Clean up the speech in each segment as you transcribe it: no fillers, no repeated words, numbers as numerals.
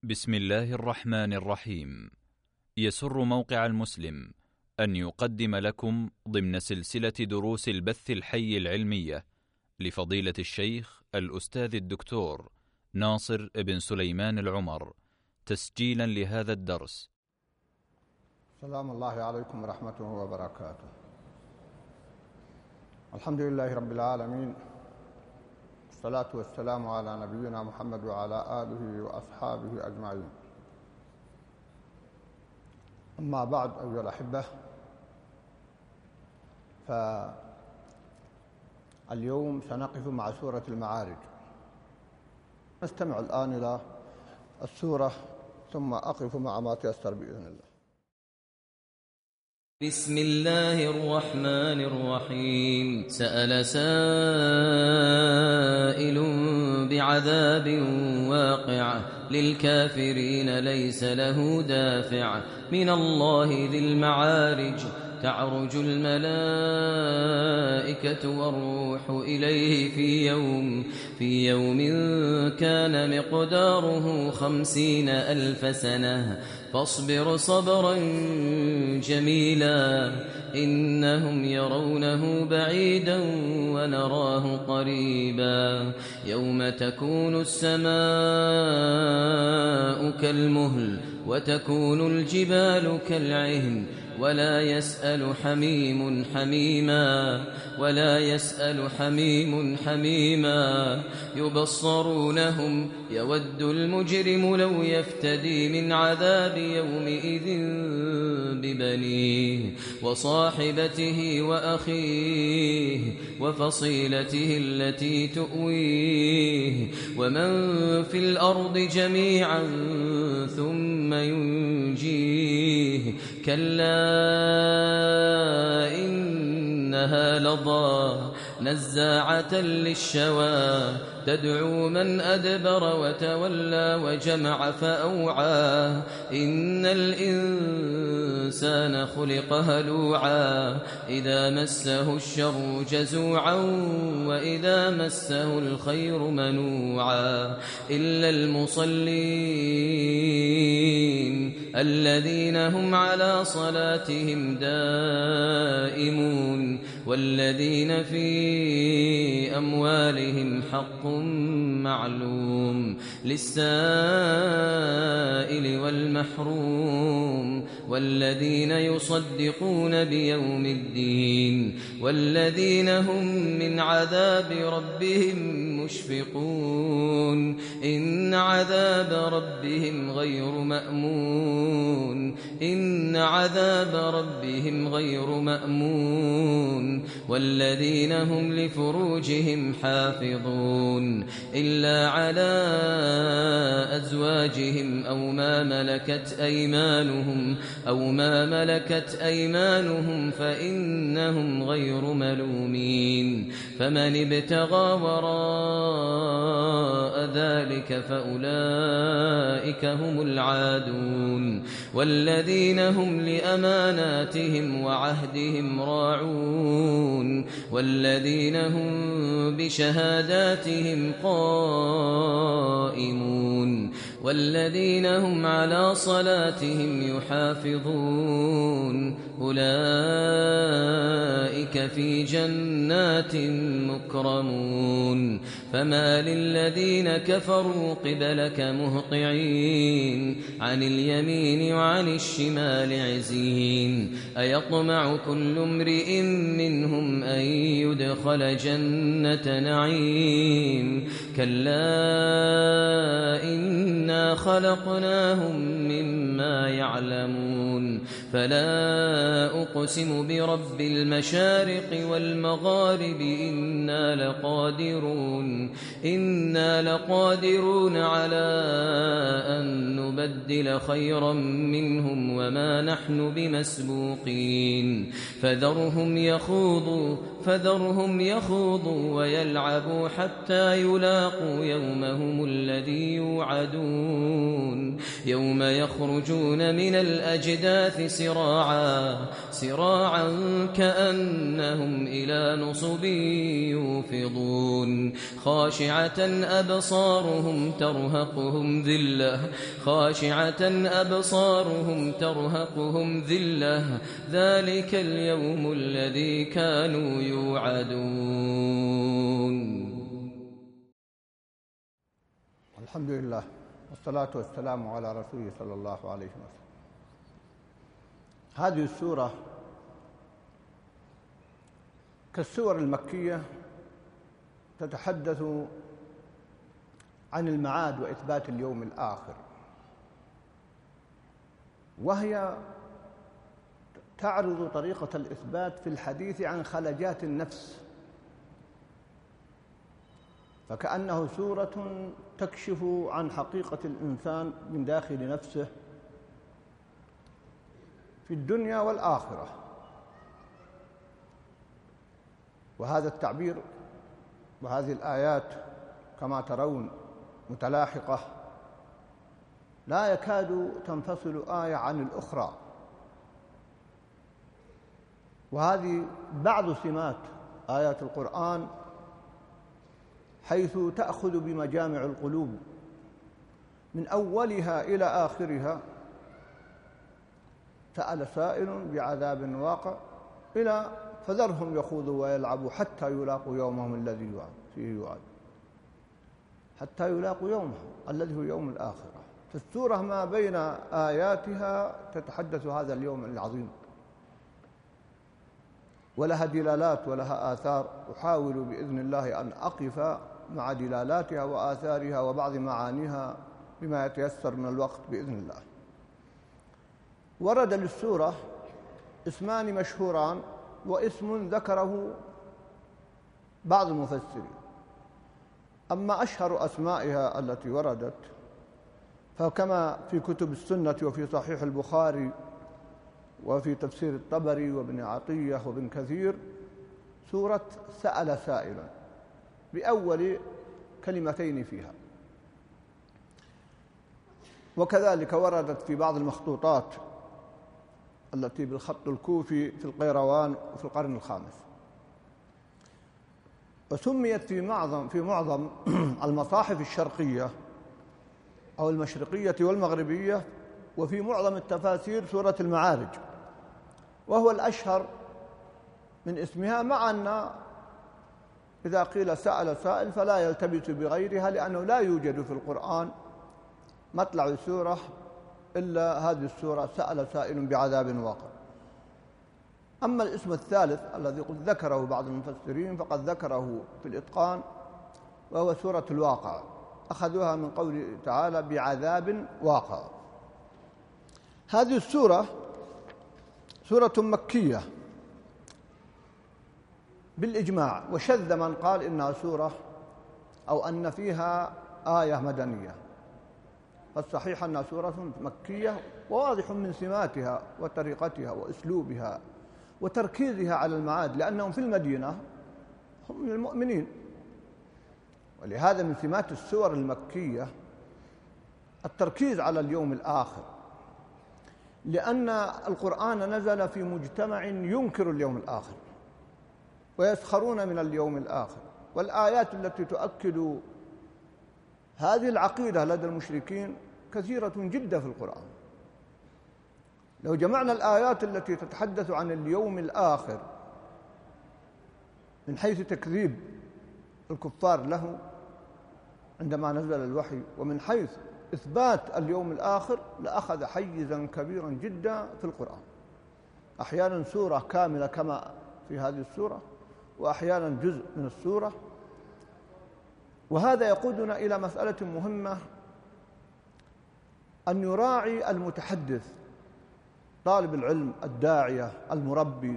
بسم الله الرحمن الرحيم. يسر موقع المسلم أن يقدم لكم ضمن سلسلة دروس البث الحي العلمية لفضيلة الشيخ الأستاذ الدكتور ناصر بن سليمان العمر، تسجيلا لهذا الدرس. سلام الله عليكم ورحمته وبركاته. الحمد لله رب العالمين، والصلاة والسلام على نبينا محمد وعلى آله وأصحابه أجمعين. أما بعد أيها الأحبة، فاليوم سنقف مع سورة المعارج. نستمع الآن إلى السورة ثم أقف مع ما تيسر بإذن الله. بسم الله الرحمن الرحيم. سأل سائل بعذاب واقع للكافرين ليس له دافع من الله ذي المعارج. تعرج الملائكة والروح إليه في يوم كان مقداره 50,000 سنة فاصبر صبرا جميلا إنهم يرونه بعيدا ونراه قريبا. يوم تكون السماء كالمهل وتكون الجبال كالعهن ولا يسأل حميم حميما يبصرونهم يود المجرم لو يفتدي من عذاب يومئذ ببنيه وصاحبته وأخيه وفصيلته التي تؤويه ومن في الأرض جميعا ثم ينجيه كلا إنها لظى نزاعة للشوى تدعو من أدبر وتولى وجمع فأوعى إن الإنسان خلق هلوعا إذا مسه الشر جزوعا وإذا مسه الخير منوعا إلا المصلين الذين هم على صلاتهم دائمون والذين في أموالهم حق معلوم للسائل والمحروم والذين يصدقون بيوم الدين والذين هم من عذاب ربهم مشفقون إن عذاب ربهم غير مأمون والذين هم لفروجهم حافظون إلا على أزواجهم أو ما ملكت أيمانهم فإنهم غير ملومين فمن ابتغى وراء ذلك فأولئك هم العادون والذين هم لأماناتهم وعهدهم راعون والذين هم بشهاداتهم قائمون والذين هم على صلاتهم يحافظون أولئك في جنات مكرمون فما للذين كفروا قبلك مهطعين عن اليمين وعن الشمال عزين أيطمع كل امرئ منهم أن يدخل جنة نعيم كلا إنا خلقناهم مما يعلمون فلا أقسم برب المشارق والمغارب إنا لقادرون على أن نبدل خيرا منهم وما نحن بمسبوقين فذرهم يخوضوا ويلعبوا حتى يلاقوا يومهم الذي يوعدون يوم يخرجون من الأجداث سراعا كأنهم إلى نصب يوفضون خاشعة أبصارهم ترهقهم ذلة ذلك اليوم الذي كانوا يوعدون. الحمد لله والصلاة والسلام على رسوله صلى الله عليه وسلم. هذه السورة كالسور المكية تتحدث عن المعاد وإثبات اليوم الآخر، وهي تعرض طريقة الإثبات في الحديث عن خلجات النفس، فكأنه سورة تكشف عن حقيقة الإنسان من داخل نفسه في الدنيا والآخرة. وهذا التعبير وهذه الآيات كما ترون متلاحقة، لا يكاد تنفصل آية عن الأخرى، وهذه بعض سمات آيات القرآن حيث تأخذ بمجامع القلوب من أولها إلى آخرها. سأل سائل بعذاب واقع إلى فذرهم يخوضوا ويلعبوا حتى يلاقوا يومهم الذي فيه يوعد، حتى يلاقوا يومهم الذي هو يوم الآخرة. فالسورة ما بين آياتها تتحدث هذا اليوم العظيم، ولها دلالات ولها آثار. أحاول بإذن الله أن أقف مع دلالاتها وآثارها وبعض معانيها بما يتيسر من الوقت بإذن الله. ورد للسورة اسمان مشهوران واسم ذكره بعض المفسرين. أما أشهر أسمائها التي وردت فكما في كتب السنة وفي صحيح البخاري وفي تفسير الطبري وابن عطية وابن كثير سورة سأل سائلا بأول كلمتين فيها، وكذلك وردت في بعض المخطوطات التي بالخط الكوفي في القيروان وفي القرن الخامس. وسميت في معظم المصاحف الشرقية أو المشرقية والمغربية وفي معظم التفاسير سورة المعارج، وهو الأشهر من اسمها، مع أن إذا قيل سأل سائل فلا يلتبس بغيرها، لأنه لا يوجد في القرآن مطلع سورة إلا هذه السورة سأل سائل بعذاب واقع. أما الاسم الثالث الذي قد ذكره بعض المفسرين فقد ذكره في الإتقان، وهو سورة الواقع، أخذوها من قوله تعالى بعذاب واقع. هذه السورة سورة مكية بالإجماع، وشذ من قال إنها سورة أو أن فيها آية مدنية، فالصحيح أنها سورة مكية، وواضح من سماتها وطريقتها وأسلوبها وتركيزها على المعاد، لأنهم في المدينة هم من المؤمنين. ولهذا من سمات السور المكية التركيز على اليوم الآخر، لأن القرآن نزل في مجتمع ينكر اليوم الآخر ويسخرون من اليوم الآخر، والآيات التي تؤكد هذه العقيدة لدى المشركين كثيرة جدا في القرآن. لو جمعنا الآيات التي تتحدث عن اليوم الآخر من حيث تكذيب الكفار له عندما نزل الوحي، ومن حيث إثبات اليوم الآخر، لأخذ حيزا كبيرا جدا في القرآن، أحيانا سورة كاملة كما في هذه السورة، وأحيانا جزء من السورة. وهذا يقودنا إلى مسألة مهمة، أن يراعي المتحدث طالب العلم الداعية المربي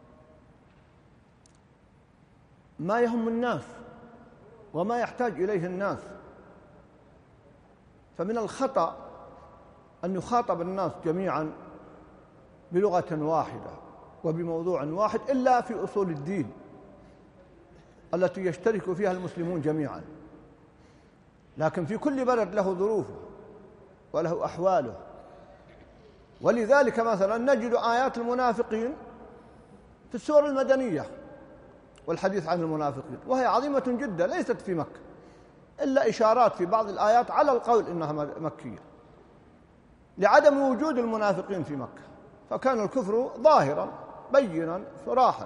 ما يهم الناس وما يحتاج إليه الناس. فمن الخطأ أن يخاطب الناس جميعا بلغة واحدة وبموضوع واحد إلا في أصول الدين التي يشترك فيها المسلمون جميعا. لكن في كل بلد له ظروفه وله أحواله، ولذلك مثلا نجد آيات المنافقين في السور المدنية والحديث عن المنافقين، وهي عظيمة جدا ليست في مكة، إلا إشارات في بعض الآيات على القول إنها مكية لعدم وجود المنافقين في مكة، فكان الكفر ظاهرا بينا صراحا.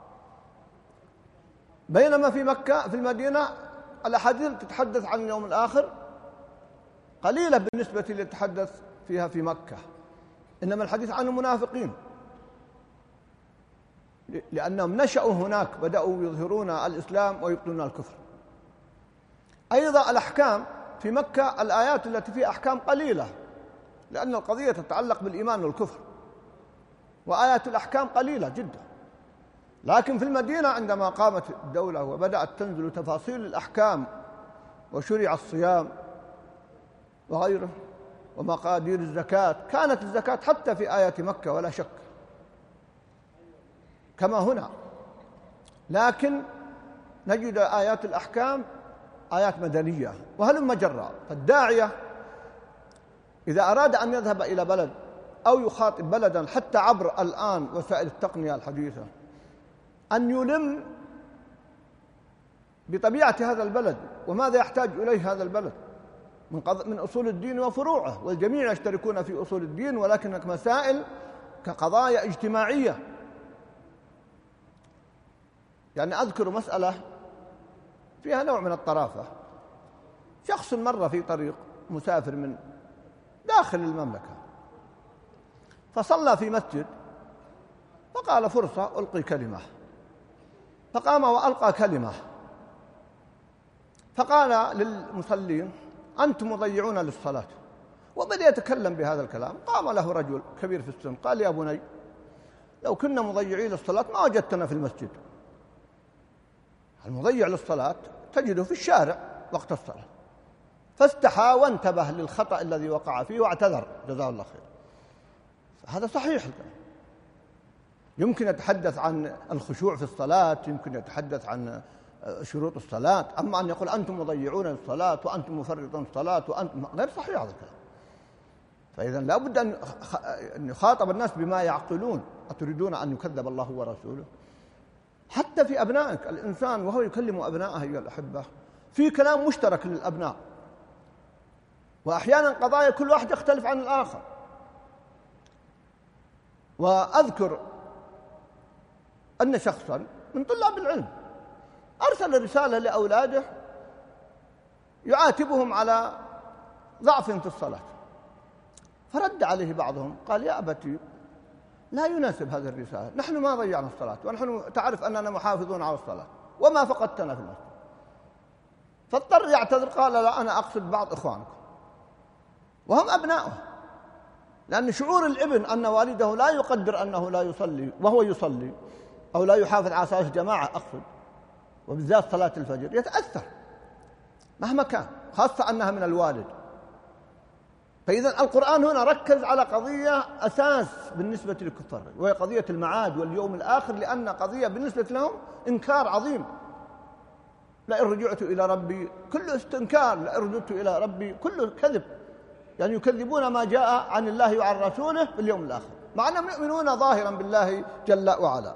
بينما في مكة في المدينة الأحاديث تتحدث عن اليوم الآخر قليلة بالنسبة لتتحدث فيها في مكة، إنما الحديث عن المنافقين لأنهم نشأوا هناك، بدأوا يظهرون الإسلام ويبطلون الكفر. أيضا الأحكام في مكة الآيات التي فيها أحكام قليلة، لأن القضية تتعلق بالإيمان والكفر، وآيات الأحكام قليلة جدا. لكن في المدينة عندما قامت الدولة وبدأت تنزل تفاصيل الأحكام وشرع الصيام وغيره ومقادير الزكاة، كانت الزكاة حتى في آيات مكة ولا شك كما هنا، لكن نجد آيات الأحكام آيات مدنية وهلم جرا. فالداعية إذا أراد أن يذهب إلى بلد أو يخاطب بلدا حتى عبر الآن وسائل التقنية الحديثة، أن يلم بطبيعة هذا البلد وماذا يحتاج إليه هذا البلد من أصول الدين وفروعه، والجميع يشتركون في أصول الدين، ولكن مسائل كقضايا اجتماعية. يعني أذكر مسألة فيها نوع من الطرافة. شخص مر في طريق مسافر من داخل المملكة فصلى في مسجد فقال فرصة ألقي كلمة، فقام وألقى كلمة فقال للمصلين أنتم مضيعون للصلاة، وبدأ يتكلم بهذا الكلام. قام له رجل كبير في السن قال يا بني لو كنا مضيعين للصلاة ما وجدتنا في المسجد. المضيع للصلاة تجده في الشارع وقت الصلاة، فاستحى وانتبه للخطأ الذي وقع فيه واعتذر جزاه الله خير. هذا صحيح الكلام، يمكن يتحدث عن الخشوع في الصلاة، يمكن يتحدث عن شروط الصلاة، أما أن يقول أنتم مضيعون للصلاة وأنتم مفرطون الصلاة وأنتم، غير صحيح هذا الكلام. فإذا لا بد أن يخاطب الناس بما يعقلون. أتريدون أن يكذب الله ورسوله؟ حتى في أبنائك، الإنسان وهو يكلم أبنائه أيها الأحبة في كلام مشترك للأبناء، وأحيانا قضايا كل واحد يختلف عن الآخر. وأذكر أن شخصا من طلاب العلم أرسل رسالة لأولاده يعاتبهم على ضعف في الصلاة، فرد عليه بعضهم قال يا أبتي لا يناسب هذه الرسالة، نحن ما ضيعنا الصلاة، ونحن تعرف أننا محافظون على الصلاة وما فقدتنا في المسجد. فاضطر يعتذر قال لا أنا أقصد بعض إخوانكم وهم أبناؤه، لأن شعور الابن أن والده لا يقدر أنه لا يصلي وهو يصلي أو لا يحافظ على صلاة الجماعة أقصد، وبالذات صلاة الفجر، يتأثر مهما كان، خاصة أنها من الوالد. فإذا القرآن هنا ركز على قضية أساس بالنسبة للكفار، وهي قضية المعاد واليوم الآخر، لأن قضية بالنسبة لهم إنكار عظيم. لئن رجعت إلى ربي كله استنكار، لئن رجعت إلى ربي كله كذب، يعني يكذبون ما جاء عن الله وعن رسوله في اليوم الآخر، مع أنهم يؤمنون ظاهرا بالله جل وعلا.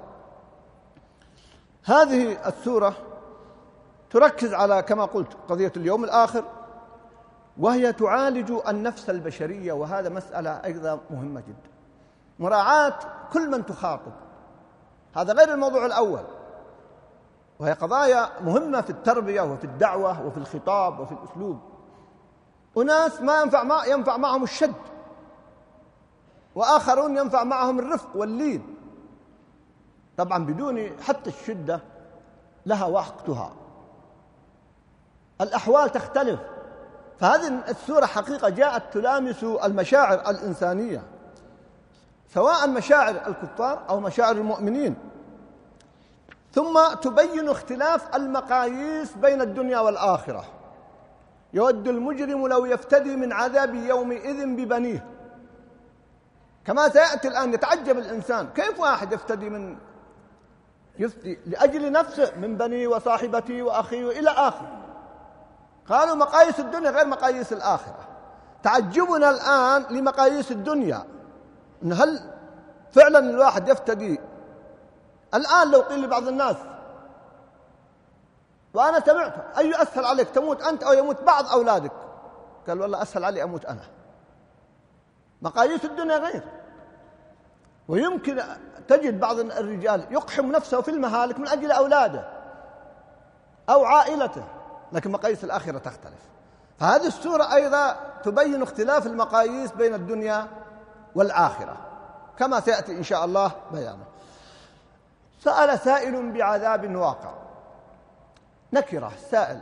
هذه السورة تركز على كما قلت قضية اليوم الآخر، وهي تعالج النفس البشرية، وهذا مسألة أيضا مهمة جدا، مراعاة كل من تخاطب، هذا غير الموضوع الأول، وهي قضايا مهمة في التربية وفي الدعوة وفي الخطاب وفي الأسلوب. أناس ما ينفع معهم الشد، وآخرون ينفع معهم الرفق واللين، طبعا بدون حتى الشدة لها وقتها، الأحوال تختلف. فهذه السورة حقيقة جاءت تلامس المشاعر الإنسانية، سواء مشاعر الكفار أو مشاعر المؤمنين، ثم تبين اختلاف المقاييس بين الدنيا والآخرة. يود المجرم لو يفتدي من عذاب يومئذ ببنيه كما سيأتي الآن. يتعجب الإنسان كيف واحد يفتدي لأجل نفسه من بني وصاحبتي وأخي إلى آخر. قالوا مقاييس الدنيا غير مقاييس الآخرة. تعجبنا الآن لمقاييس الدنيا، إن هل فعلا الواحد يفتدي؟ الآن لو قيل لبعض الناس وأنا سمعت أي أسهل عليك، تموت أنت أو يموت بعض أولادك؟ قال والله أسهل علي أموت أنا. مقاييس الدنيا غير. ويمكن تجد بعض الرجال يقحم نفسه في المهالك من أجل أولاده أو عائلته، لكن مقاييس الآخرة تختلف. فهذه السورة أيضا تبين اختلاف المقاييس بين الدنيا والآخرة كما سيأتي إن شاء الله بيانه. سأل سائل بعذاب واقع. نكرة سائل.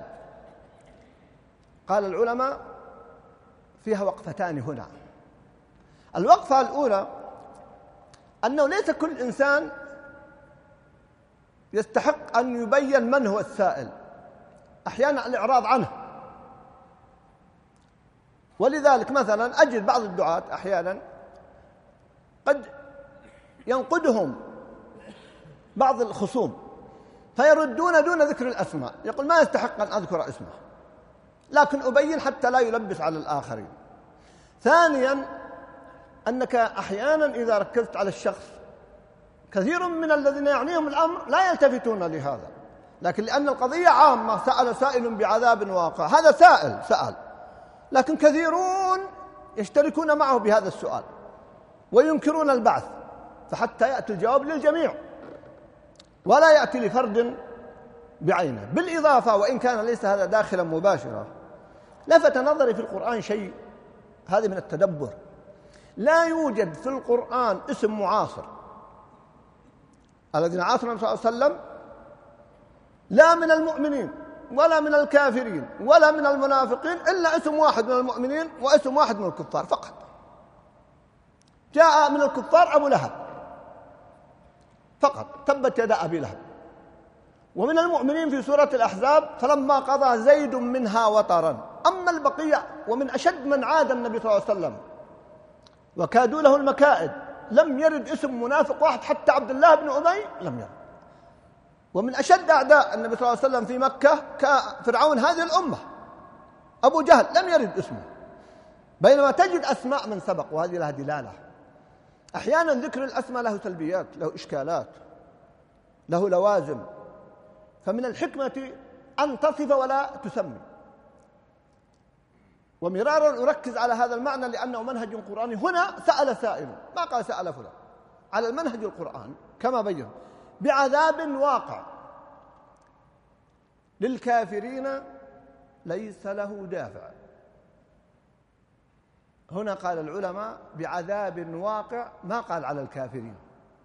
قال العلماء فيها وقفتان هنا. الوقفة الأولى أنه ليس كل إنسان يستحق أن يبين من هو السائل، أحيانا الإعراض عنه. ولذلك مثلا أجد بعض الدعاة أحيانا قد ينقدهم بعض الخصوم فيردون دون ذكر الأسماء، يقول ما يستحق أن أذكر اسمه، لكن أبين حتى لا يلبس على الآخرين. ثانيا أنك أحيانا إذا ركزت على الشخص كثير من الذين يعنيهم الأمر لا يلتفتون لهذا، لكن لأن القضية عامة سأل سائل بعذاب واقع، هذا سأل، لكن كثيرون يشتركون معه بهذا السؤال وينكرون البعث، فحتى يأتي الجواب للجميع ولا يأتي لفرد بعينه. بالإضافة وإن كان ليس هذا داخلا مباشرة، لفت نظري في القرآن شيء، هذه من التدبر. لا يوجد في القرآن اسم معاصر. الذين عاصروا النبي صلى الله عليه وسلم لا من المؤمنين ولا من الكافرين ولا من المنافقين إلا اسم واحد من المؤمنين واسم واحد من الكفار فقط. جاء من الكفار أبو لهب فقط، تبت يدا أبي لهب. ومن المؤمنين في سورة الأحزاب فلما قضى زيد منها وطرا. أما البقية ومن أشد من عاد النبي صلى الله عليه وسلم وكادوا له المكائد لم يرد اسم منافق واحد، حتى عبد الله بن أبي لم يرد. ومن أشد أعداء النبي صلى الله عليه وسلم في مكة كفرعون هذه الأمة أبو جهل لم يرد اسمه، بينما تجد أسماء من سبق، وهذه لها دلالة. أحيانا ذكر الأسماء له سلبيات، له إشكالات، له لوازم، فمن الحكمة أن تصف ولا تسمي. ومرارا أركز على هذا المعنى لأنه منهج قرآني. هنا سأل سائل، ما قال سأل فلان، على المنهج القرآن كما بين بعذاب واقع للكافرين ليس له دافع. هنا قال العلماء بعذاب واقع، ما قال على الكافرين.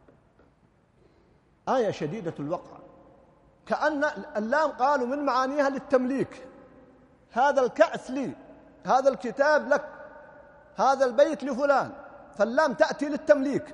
آية شديدة الوقع، كأن اللام قالوا من معانيها للتمليك. هذا الكأس لي، هذا الكتاب لك، هذا البيت لفلان، فاللام تأتي للتمليك.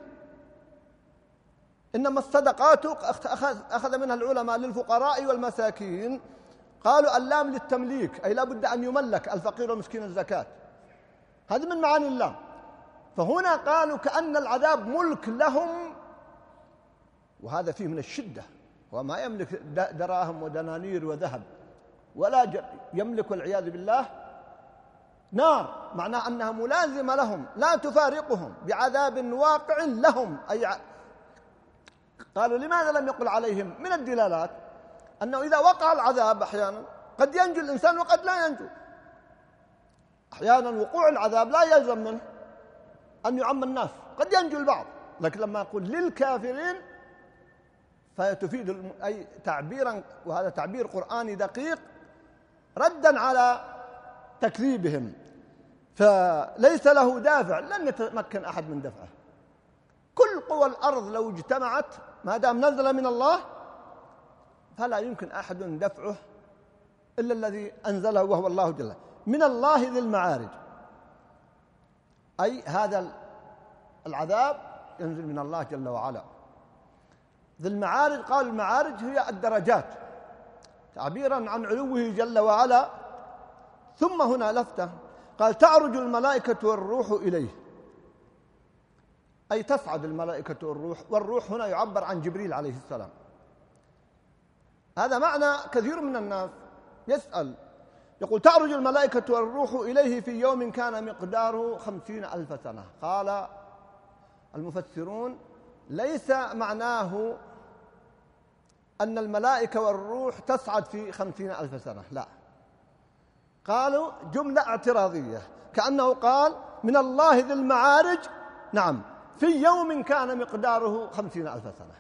إنما الصدقات أخذ منها العلماء للفقراء والمساكين، قالوا اللام للتمليك، أي لا بد أن يملك الفقير والمسكين الزكاة، هذا من معاني اللام. فهنا قالوا كأن العذاب ملك لهم، وهذا فيه من الشدة. وما يملك دراهم ودنانير وذهب، ولا يملك والعياذ بالله نار، معناه أنها ملازمة لهم لا تفارقهم، بعذاب واقع لهم. أي قالوا لماذا لم يقل عليهم؟ من الدلالات أنه إذا وقع العذاب أحيانا قد ينجو الإنسان وقد لا ينجو. أحيانا وقوع العذاب لا يلزم منه أن يعم الناس، قد ينجو البعض، لكن لما يقول للكافرين فتفيد أي تعبيرا، وهذا تعبير قرآني دقيق ردا على تكذيبهم. فليس له دافع، لن يتمكن أحد من دفعه. كل قوى الأرض لو اجتمعت ما دام نزل من الله فلا يمكن أحد دفعه إلا الذي أنزله وهو الله جل وعلا. من الله ذي المعارج، أي هذا العذاب ينزل من الله جل وعلا. ذي المعارج، قال المعارج هي الدرجات تعبيرا عن علوه جل وعلا. ثم هنا لفتة، قال تعرج الملائكة والروح إليه. أي تصعد الملائكة والروح، والروح هنا يعبر عن جبريل عليه السلام. هذا معنى كثير من الناس يسأل، يقول تعرج الملائكة والروح إليه في يوم كان مقداره 50,000 سنة. قال المفسرون ليس معناه أن الملائكة والروح تصعد في 50,000 سنة، لا، قالوا جملة اعتراضية، كأنه قال من الله ذي المعارج، نعم، في يوم كان مقداره 50,000 سنة.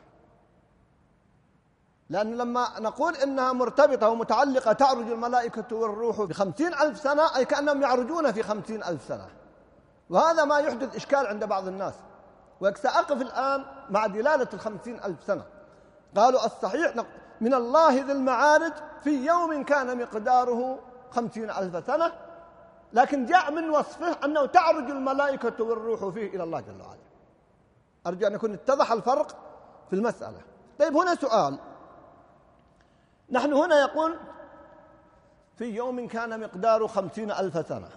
لأن لما نقول إنها مرتبطة ومتعلقة تعرج الملائكة والروح ب50,000 سنة، أي كأنهم يعرجون في 50,000 سنة، وهذا ما يحدث إشكال عند بعض الناس. وسأقف الآن مع دلالة 50,000 سنة. قالوا الصحيح من الله ذي المعارج في يوم كان مقداره 50,000 سنة، لكن جاء من وصفه أنه تعرج الملائكة والروح فيه إلى الله جل وعلا. أرجو أن يكون اتضح الفرق في المسألة. طيب هنا سؤال، نحن هنا يقول في يوم كان مقداره 50,000 سنة،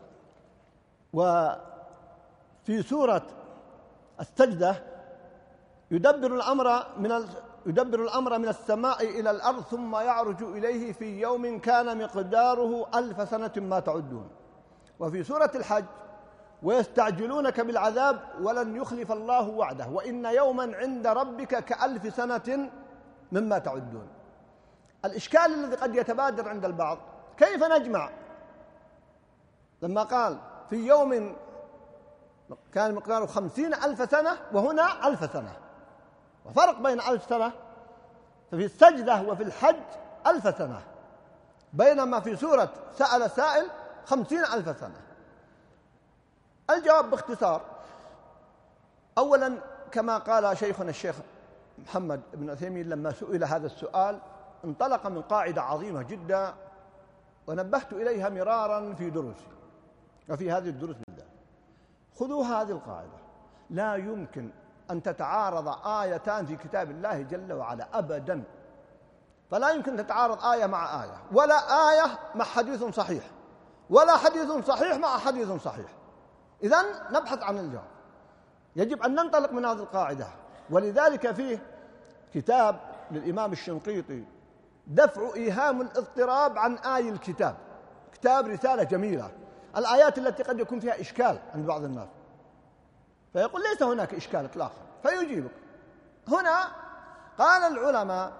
وفي سورة السجدة يدبر الأمر من السماء إلى الأرض ثم يعرج إليه في يوم كان مقداره 1000 سنة ما تعدون. وفي سورة الحج ويستعجلونك بالعذاب ولن يخلف الله وعده وإن يوما عند ربك كألف سنة مما تعدون. الإشكال الذي قد يتبادر عند البعض، كيف نجمع لما قال في يوم كان مقداره 50,000 سنة وهنا 1000 سنة، وفرق بين 1000 سنة ففي السجدة وفي الحج 1000 سنة، بينما في سورة سأل سائل 50,000 سنة. الجواب باختصار، أولا كما قال شيخنا الشيخ محمد بن عثيمين لما سئل هذا السؤال، انطلق من قاعدة عظيمة جدا ونبهت إليها مرارا في دروسي وفي هذه الدروس بالذات. خذوا هذه القاعدة، لا يمكن أن تتعارض آيتان في كتاب الله جل وعلا أبدا، فلا يمكن تتعارض آية مع آية، ولا آية مع حديث صحيح، ولا حديث صحيح مع حديث صحيح. إذن نبحث عن الجواب، يجب أن ننطلق من هذه القاعدة. ولذلك فيه كتاب للإمام الشنقيطي دفع إيهام الاضطراب عن آي الكتاب، كتاب رسالة جميلة، الآيات التي قد يكون فيها إشكال عند بعض الناس، فيقول ليس هناك إشكال إطلاقا، فيجيبك. هنا قال العلماء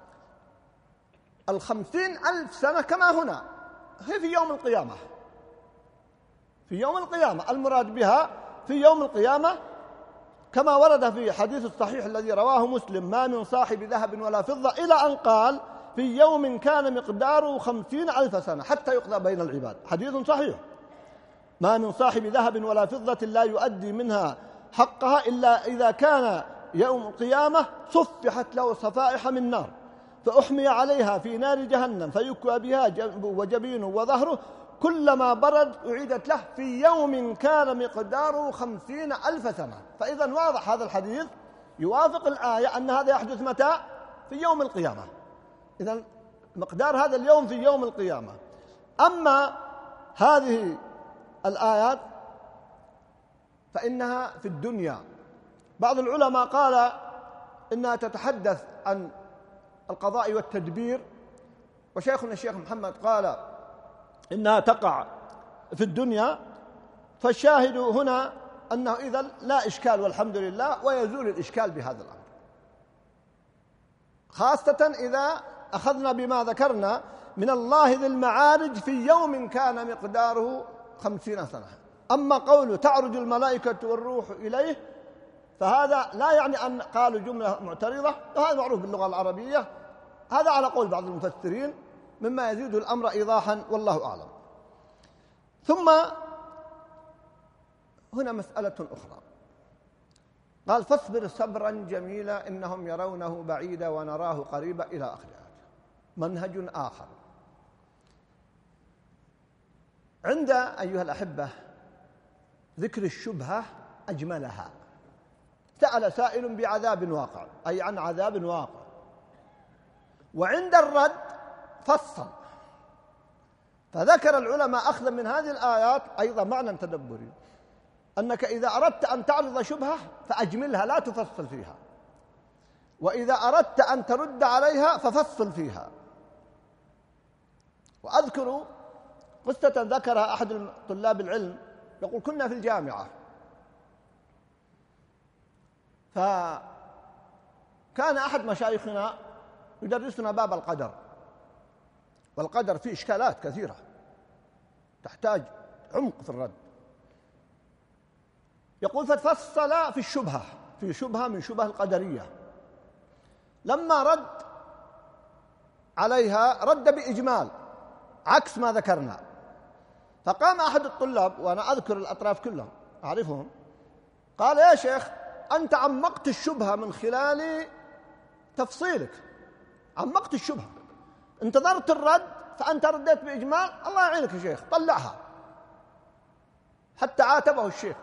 50,000 سنة كما هنا هي في يوم القيامة، في يوم القيامة، المراد بها في يوم القيامة كما ورد في حديث الصحيح الذي رواه مسلم: ما من صاحب ذهب ولا فضة، إلى أن قال في يوم كان مقداره 50,000 سنة حتى يقضى بين العباد. حديث صحيح: ما من صاحب ذهب ولا فضة لا يؤدي منها حقها إلا إذا كان يوم القيامة صفحت له صفائح من نار فأحمي عليها في نار جهنم فيكوى بها جنبه وجبينه وظهره، كلما برد أعيدت له في يوم كان مقداره 50,000 سنة. فإذا واضح هذا الحديث يوافق الآية أن هذا يحدث متى؟ في يوم القيامة. إذا مقدار هذا اليوم في يوم القيامة. أما هذه الآيات فإنها في الدنيا. بعض العلماء قال إنها تتحدث عن القضاء والتدبير، وشيخنا الشيخ محمد قال إنها تقع في الدنيا. فالشاهد هنا أنه إذن لا إشكال والحمد لله، ويزول الإشكال بهذا الأمر، خاصة إذا أخذنا بما ذكرنا من الله ذي المعارج في يوم كان مقداره 50 سنة. أما قوله تعرج الملائكة والروح إليه فهذا لا يعني أن قالوا جملة معترضة، وهذا معروف باللغة العربية، هذا على قول بعض المفسرين مما يزيد الأمر إيضاحا والله أعلم. ثم هنا مسألة أخرى، قال: فاصبر صبرا جميلا إنهم يرونه بعيدا ونراه قريبا إلى آخر الآية. منهج آخر عند أيها الأحبة ذكر الشبهة أجملها. سأل سائل بعذاب واقع، أي عن عذاب واقع، وعند الرد فصل، فذكر العلماء أخذا من هذه الآيات أيضا معنى تدبري. أنك إذا أردت أن تعرض شبهة فأجملها لا تفصل فيها، وإذا أردت أن ترد عليها ففصل فيها. وأذكر قصة ذكرها أحد طلاب العلم، يقول كنا في الجامعة، فكان أحد مشايخنا يدرسنا باب القدر، والقدر فيه إشكالات كثيرة تحتاج عمق في الرد. يقول فتفصل في الشبهة، في شبهة من شبه القدرية، لما رد عليها رد بإجمال عكس ما ذكرنا. فقام أحد الطلاب، وأنا أذكر الأطراف كلهم أعرفهم، قال يا شيخ أنت عمقت الشبهة من خلال تفصيلك، عمقت الشبهة، انتظرت الرد فأنت رديت بإجمال، الله يعينك يا شيخ طلعها. حتى عاتبه الشيخ،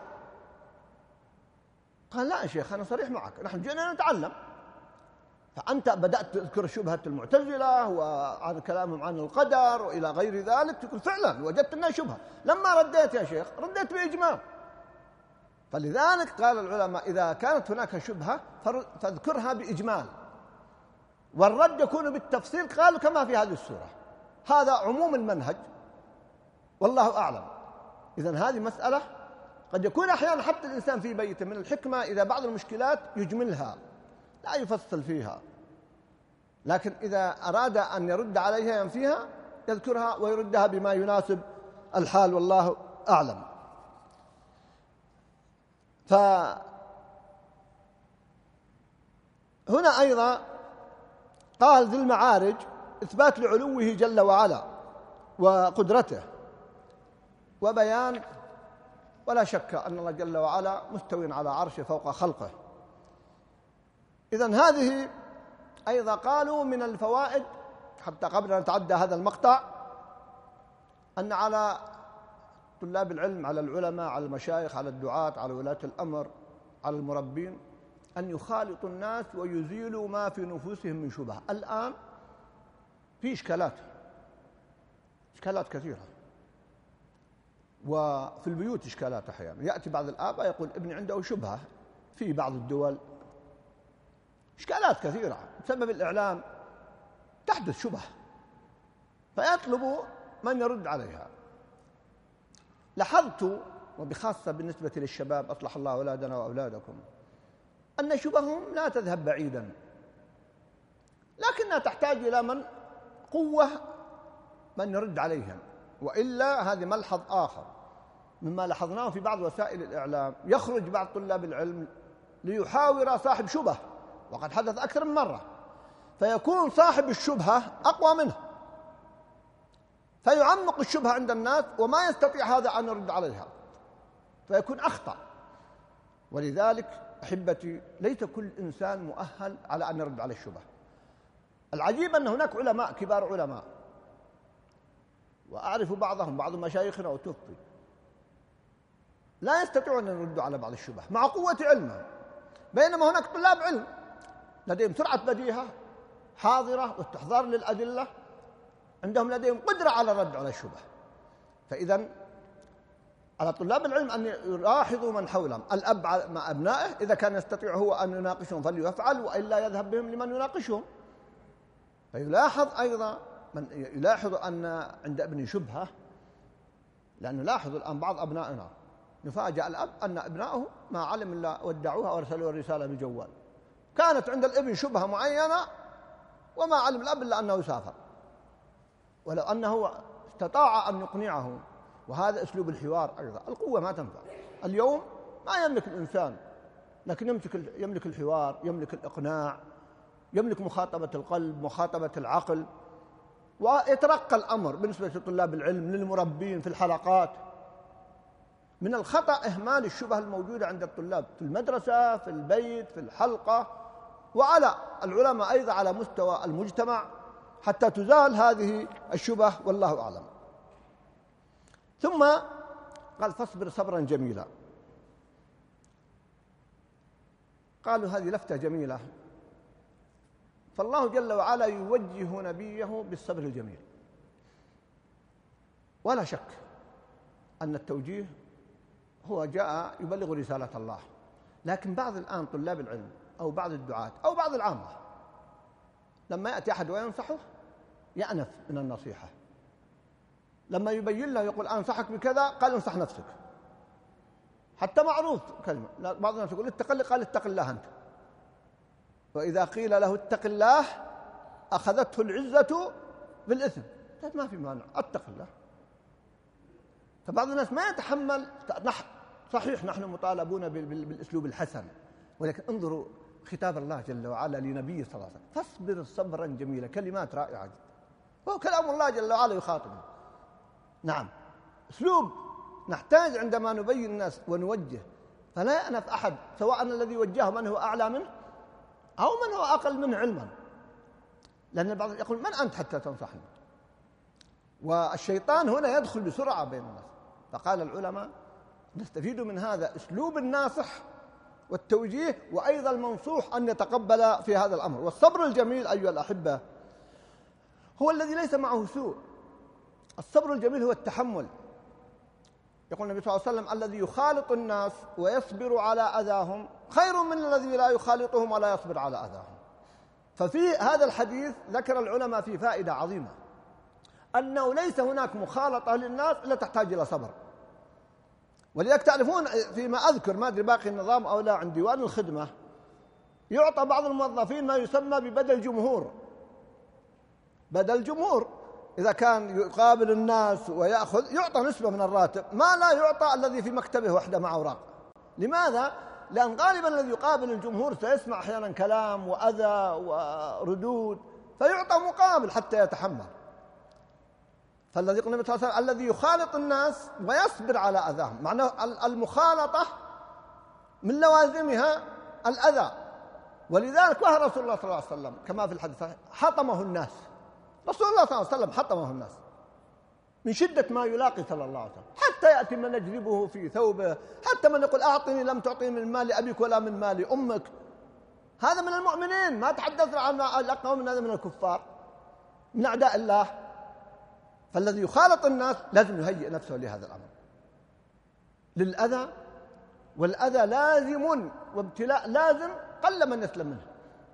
قال لا يا شيخ أنا صريح معك، نحن جئنا نتعلم، فأنت بدأت تذكر شبهة المعتزلة وعن كلامهم عن القدر وإلى غير ذلك، تقول فعلا وجدت أنها شبهة، لما رديت يا شيخ رديت بإجمال. فلذلك قال العلماء إذا كانت هناك شبهة فاذكرها بإجمال، والرد يكون بالتفصيل، قالوا كما في هذه السورة. هذا عموم المنهج والله أعلم. إذن هذه مسألة قد يكون أحيانا حتى الإنسان في بيته من الحكمة إذا بعض المشكلات يجملها لا يفصل فيها، لكن إذا أراد أن يرد عليها ينفيها يذكرها ويردها بما يناسب الحال والله أعلم. فهنا أيضا قال ذي المعارج إثبات لعلوه جل وعلا وقدرته وبيان، ولا شك أن الله جل وعلا مستوٍ على عرشه فوق خلقه. إذن هذه أيضا قالوا من الفوائد، حتى قبل أن نتعدى هذا المقطع، أن على طلاب العلم، على العلماء، على المشايخ، على الدعاة، على ولاة الأمر، على المربين، أن يخالطوا الناس ويزيلوا ما في نفوسهم من شبهة. الآن في إشكالات كثيرة، وفي البيوت إشكالات أحيانا. يأتي بعض الآباء يقول ابني عنده شبهة، في بعض الدول إشكالات كثيرة بسبب الإعلام تحدث شبهة، فيطلب من يرد عليها. لاحظت، وبخاصة بالنسبة للشباب أصلح الله أولادنا وأولادكم، أن شبههم لا تذهب بعيدا، لكنها تحتاج إلى قوة من يرد عليهم. وإلا هذا ملحظ آخر مما لاحظناه في بعض وسائل الإعلام، يخرج بعض طلاب العلم ليحاور صاحب شبهة، وقد حدث أكثر من مرة، فيكون صاحب الشبهة أقوى منه فيعمق الشبهة عند الناس وما يستطيع هذا أن يرد عليها، فيكون أخطأ. ولذلك أحبتي ليس كل إنسان مؤهل على أن يرد على الشبهة. العجيب أن هناك علماء، كبار علماء، وأعرف بعضهم، بعض مشايخنا وتوفي، لا يستطيعون أن يردوا على بعض الشبه مع قوة علمهم، بينما هناك طلاب علم لديهم سرعة بديهة حاضرة واستحضار للأدلة، لديهم قدرة على الرد على الشبه. فإذا على طلاب العلم أن يلاحظوا من حولهم، الأب مع أبنائه إذا كان يستطيع هو أن يناقشهم فليفعل، وإلا يذهب بهم لمن يناقشهم. فيلاحظ أيضا من يلاحظ أن عند ابني شبهة، لأنه لاحظوا الآن بعض أبنائنا يفاجأ الأب أن أبنائه ما علم إلا ودعوها وارسلوا الرسالة بجوال. كانت عند الابن شبهة معينة وما علم الأب إلا أنه سافر، ولو أنه استطاع أن يقنعه. وهذا أسلوب الحوار أيضا. القوة ما تنفع. اليوم ما يملك الإنسان، لكن يملك الحوار، يملك الإقناع، يملك مخاطبة القلب، مخاطبة العقل، ويترقى الأمر بالنسبة لطلاب العلم للمربين في الحلقات. من الخطأ إهمال الشبهة الموجودة عند الطلاب في المدرسة، في البيت، في الحلقة، وعلى العلماء أيضا على مستوى المجتمع، حتى تزال هذه الشبهة والله أعلم. ثم قال فاصبر صبرا جميلا. قالوا هذه لفتة جميلة، فالله جل وعلا يوجه نبيه بالصبر الجميل. ولا شك أن التوجيه هو جاء يبلغ رسالة الله، لكن بعض الآن طلاب العلم أو بعض الدعاة أو بعض العامة لما يأتي أحد وينصحه يأنف من النصيحة، لما يبين له يقول أنصحك بكذا قال انصح نفسك، حتى معروف كلمة. بعض الناس يقول اتق الله، قال اتق الله أنت. وإذا قيل له اتق الله أخذته العزة بالإثم، ما في مانع اتق الله. فبعض الناس ما يتحمل. صحيح نحن مطالبون بالأسلوب الحسن، ولكن انظروا خطاب الله جل وعلا لنبيه صلى الله عليه وسلم: فاصبر صبرا جميلا. كلمات رائعة جدا، وهو كلام الله جل وعلا يخاطبه. نعم، أسلوب نحتاج عندما نبين الناس ونوجه، فلا يأنف أحد، سواء الذي وجهه من هو أعلى منه أو من هو أقل منه علما، لأن البعض يقول من أنت حتى تنصحني؟ والشيطان هنا يدخل بسرعة بين الناس. فقال العلماء نستفيد من هذا أسلوب الناصح والتوجيه، وأيضا المنصوح أن يتقبل في هذا الأمر. والصبر الجميل أيها الأحبة هو الذي ليس معه سوء. الصبر الجميل هو التحمل. يقول النبي صلى الله عليه وسلم: الذي يخالط الناس ويصبر على أذاهم خير من الذي لا يخالطهم ولا يصبر على أذاهم. ففي هذا الحديث ذكر العلماء في فائدة عظيمة، أنه ليس هناك مخالطة للناس إلا تحتاج إلى صبر. ولذلك تعرفون فيما أذكر، ما أدري باقي النظام أو لا، عند ديوان الخدمة يعطى بعض الموظفين ما يسمى ببدل جمهور. بدل جمهور، إذا كان يقابل الناس ويأخذ يعطى نسبة من الراتب، ما لا يعطى الذي في مكتبه وحده مع أوراق. لماذا؟ لأن غالبا الذي يقابل الجمهور سيسمع أحيانا كلام وأذى وردود، فيعطى مقابل حتى يتحمل. فالذي يقول النبي صلى الله عليه وسلم: الذي يخالط الناس ويصبر على أذاهم. معناه المخالطة من لوازمها الأذى. ولذلك وهى رسول الله صلى الله عليه وسلم كما في الحديث حطمه الناس. رسول الله صلى الله عليه وسلم حطمه الناس من شدة ما يلاقي صلى الله عليه وسلم، حتى يأتي من يجذبه في ثوبه، حتى من يقول أعطني لم تعطني من مال أبيك ولا من مال أمك. هذا من المؤمنين، ما تحدثنا عن الأقوى من هذا من الكفار من أعداء الله. فالذي يخالط الناس لازم يهيئ نفسه لهذا الأمر، للأذى. والأذى لازم وابتلاء لازم، قل من يسلم منه.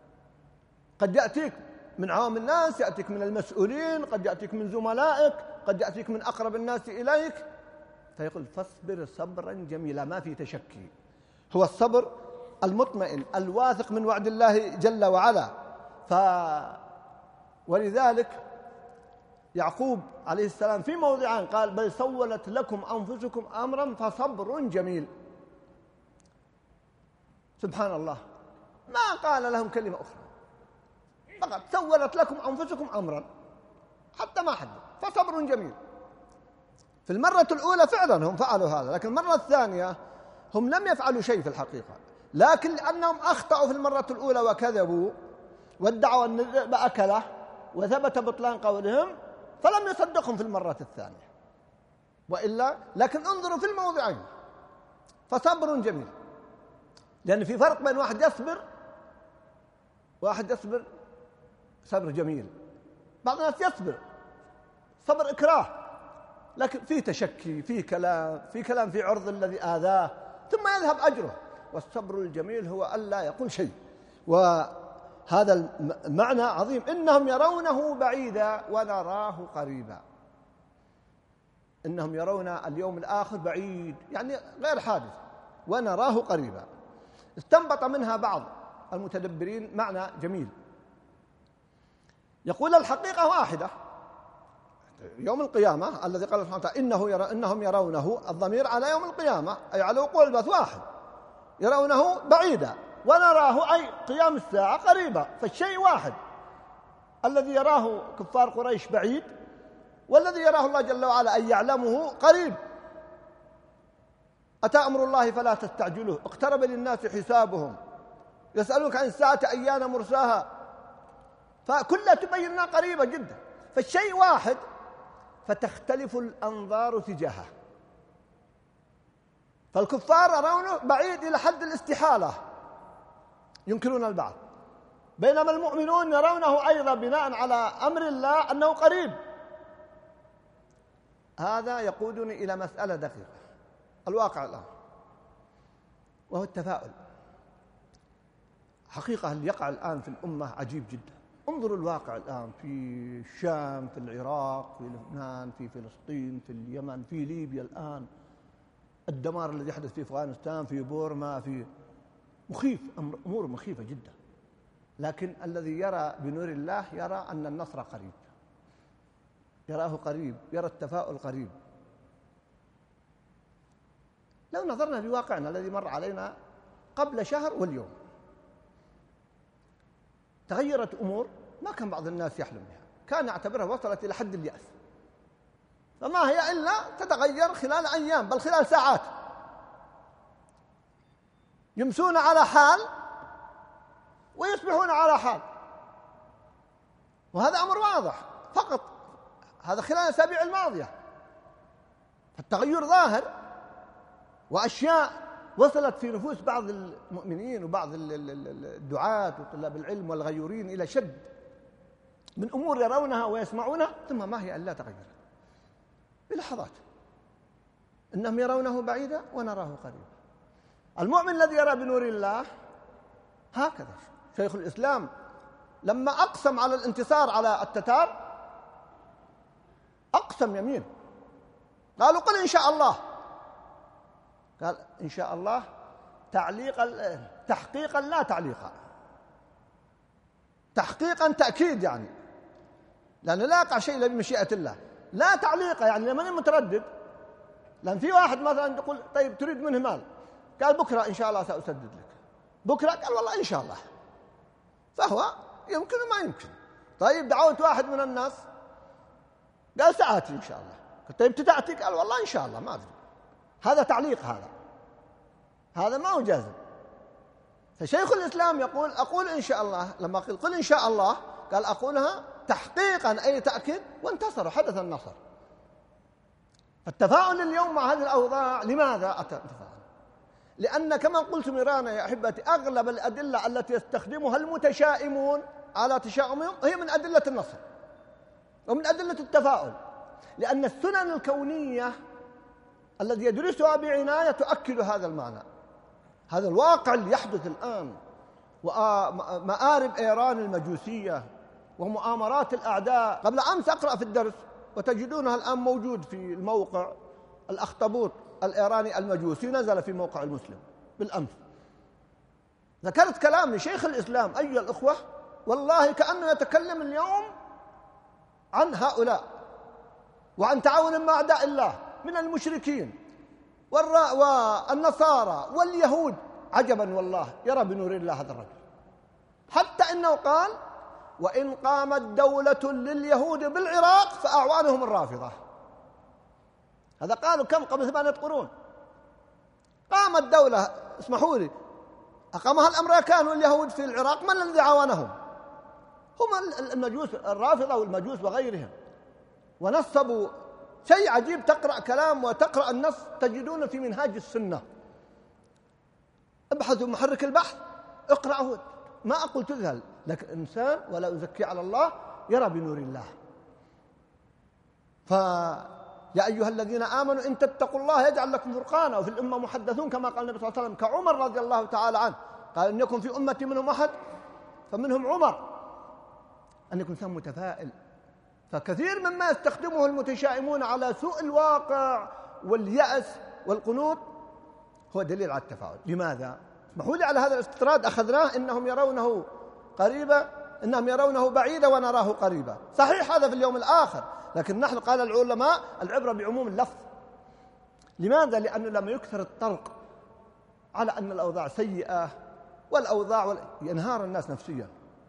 قد يأتيك من عوام الناس، يأتيك من المسؤولين، قد يأتيك من زملائك، قد يأتيك من أقرب الناس إليك. فيقول: فاصبر صبرا جميلا. ما في تشكي، هو الصبر المطمئن الواثق من وعد الله جل وعلا. ولذلك يعقوب عليه السلام في موضعان قال: بل سولت لكم أنفسكم أمرا فصبر جميل. سبحان الله، ما قال لهم كلمة أخرى، فقط سولت لكم أنفسكم أمرا، حتى ما حد، فصبر جميل. في المرة الأولى فعلا هم فعلوا هذا، لكن المرة الثانية هم لم يفعلوا شيء في الحقيقة، لكن لأنهم أخطأوا في المرة الأولى وكذبوا وادعوا أن الذئب أكله وثبت بطلان قولهم، فلم يصدقهم في المرة الثانية. وإلا لكن انظروا في الموضعين، فصبر جميل. لأن في فرق بين واحد يصبر صبر جميل. بعض الناس يصبر صبر إكراه، لكن فيه تشكي، فيه كلام في عرض الذي آذاه، ثم يذهب أجره. والصبر الجميل هو ألا يقول شيء. وهذا المعنى عظيم: إنهم يرونه بعيدا ونراه قريبا. إنهم يرون اليوم الآخر بعيد، يعني غير حادث، ونراه قريبا. استنبط منها بعض المتدبرين معنى جميل، يقول: الحقيقة واحدة. يوم القيامة الذي قال سبحانه وتعالى إنهم يرونه، الضمير على يوم القيامة أي على وقوع البعث واحد. يرونه بعيدا ونراه أي قيام الساعة قريبا، فالشيء واحد. الذي يراه كفار قريش بعيد، والذي يراه الله جل وعلا أن يعلمه قريب. أتى أمر الله فلا تستعجلوه، اقترب للناس حسابهم، يسألونك عن الساعة أيان مرساها، فكلها تبيننا قريبة جدا. فالشيء واحد، فتختلف الأنظار تجاهه. فالكفار يرونه بعيد إلى حد الاستحالة، ينكرون البعض، بينما المؤمنون يرونه أيضا بناء على أمر الله أنه قريب. هذا يقودني إلى مسألة دقيقة. الواقع الآن وهو التفاؤل. حقيقة اللي يقع الآن في الأمة عجيب جدا. انظروا الواقع الآن في الشام، في العراق، في لبنان، في فلسطين، في اليمن، في ليبيا الآن، الدمار الذي يحدث في أفغانستان، في بورما، في مخيف، أمور مخيفة جدا. لكن الذي يرى بنور الله يرى أن النصر قريب، يراه قريب، يرى التفاؤل قريب. لو نظرنا في واقعنا الذي مر علينا قبل شهر واليوم، تغيرت أمور ما كان بعض الناس يحلم بها، كان يعتبرها وصلت إلى حد اليأس، فما هي إلا تتغير خلال أيام بل خلال ساعات. يمسون على حال ويصبحون على حال، وهذا أمر واضح فقط، هذا خلال الأسابيع الماضية. فالتغير ظاهر، وأشياء وصلت في نفوس بعض المؤمنين وبعض الدعاة وطلاب العلم والغيورين إلى شد من أمور يرونها ويسمعونها، ثم ما هي إلا تغيرت بلحظات. إنهم يرونه بعيدا ونراه قريبا. المؤمن الذي يرى بنور الله هكذا. شيخ الإسلام لما أقسم على الانتصار على التتار أقسم يمين، قالوا قل إن شاء الله، قال إن شاء الله تحقيقا لا تعليقا، تحقيقا تأكيد يعني، لأنه لا يقع شيء إلا بمشيئة الله، لا تعليقا يعني لمن متردد. لأن في واحد مثلا يقول طيب تريد منه مال، قال بكرة إن شاء الله سأسدد لك، بكرة قال والله إن شاء الله، فهو يمكن وما يمكن. طيب دعوت واحد من الناس قال سآتي إن شاء الله، طيب تتأتي قال والله إن شاء الله ما أدري، هذا تعليق، هذا ما هو جازم. فشيخ الإسلام يقول أقول إن شاء الله، لما قل إن شاء الله قال أقولها تحقيقا أي تأكيد، وانتصر، حدث النصر. التفاؤل اليوم مع هذه الأوضاع لماذا أتى التفاؤل؟ لأن كما قلت مرانا يا أحبتي أغلب الأدلة التي يستخدمها المتشائمون على تشاؤمهم هي من أدلة النصر ومن أدلة التفاؤل، لأن السنن الكونية الذي يدرسها بعناية تؤكد هذا المعنى. هذا الواقع اللي يحدث الآن، ومآرب إيران المجوسية ومؤامرات الأعداء. قبل أمس أقرأ في الدرس وتجدونها الآن موجود في الموقع، الأخطبوط الإيراني المجوسي نزل في موقع المسلم بالأمس. ذكرت كلام لشيخ الإسلام أيها الأخوة، والله كأنه يتكلم اليوم عن هؤلاء وعن تعاون مع أعداء الله من المشركين والنصارى واليهود. عجبا والله، يرى بنور الله هذا الرجل، حتى إنه قال وإن قامت دولة لليهود بالعراق فأعوانهم الرافضة. هذا قالوا كم قبل 8 قرون. قامت دولة، اسمحوا لي، أقامها الأمريكان واليهود في العراق، من الذي عاونهم؟ هم المجوس الرافضة والمجوس وغيرهم. ونصبوا شيء عجيب، تقرأ كلام وتقرأ النص تجدون في منهاج السنة. ابحثوا محرك البحث، اقرأه، ما أقول تذهل، لكن إنسان ولا أزكي على الله يرى بنور الله. فيا أيها الذين آمنوا إن تتقوا الله يجعل لكم فرقانا، وفي الأمة محدثون كما قال النبي صلى الله عليه وسلم، كعمر رضي الله تعالى عنه قال إن يكن في أمتي منهم أحد فمنهم عمر. أن يكون إنسان متفائل. فكثير مما يستخدمه المتشائمون على سوء الواقع واليأس والقنوط هو دليل على التفاؤل. لماذا؟ اسمحوا لي على هذا الاستطراد أخذناه، إنهم يرونه قريبا، إنهم يرونه بعيدا ونراه قريبا. صحيح هذا في اليوم الآخر، لكن نحن قال العلماء العبرة بعموم اللفظ. لماذا؟ لأنه لما يكثر الطرق على أن الأوضاع سيئة والأوضاع ينهار الناس نفسيا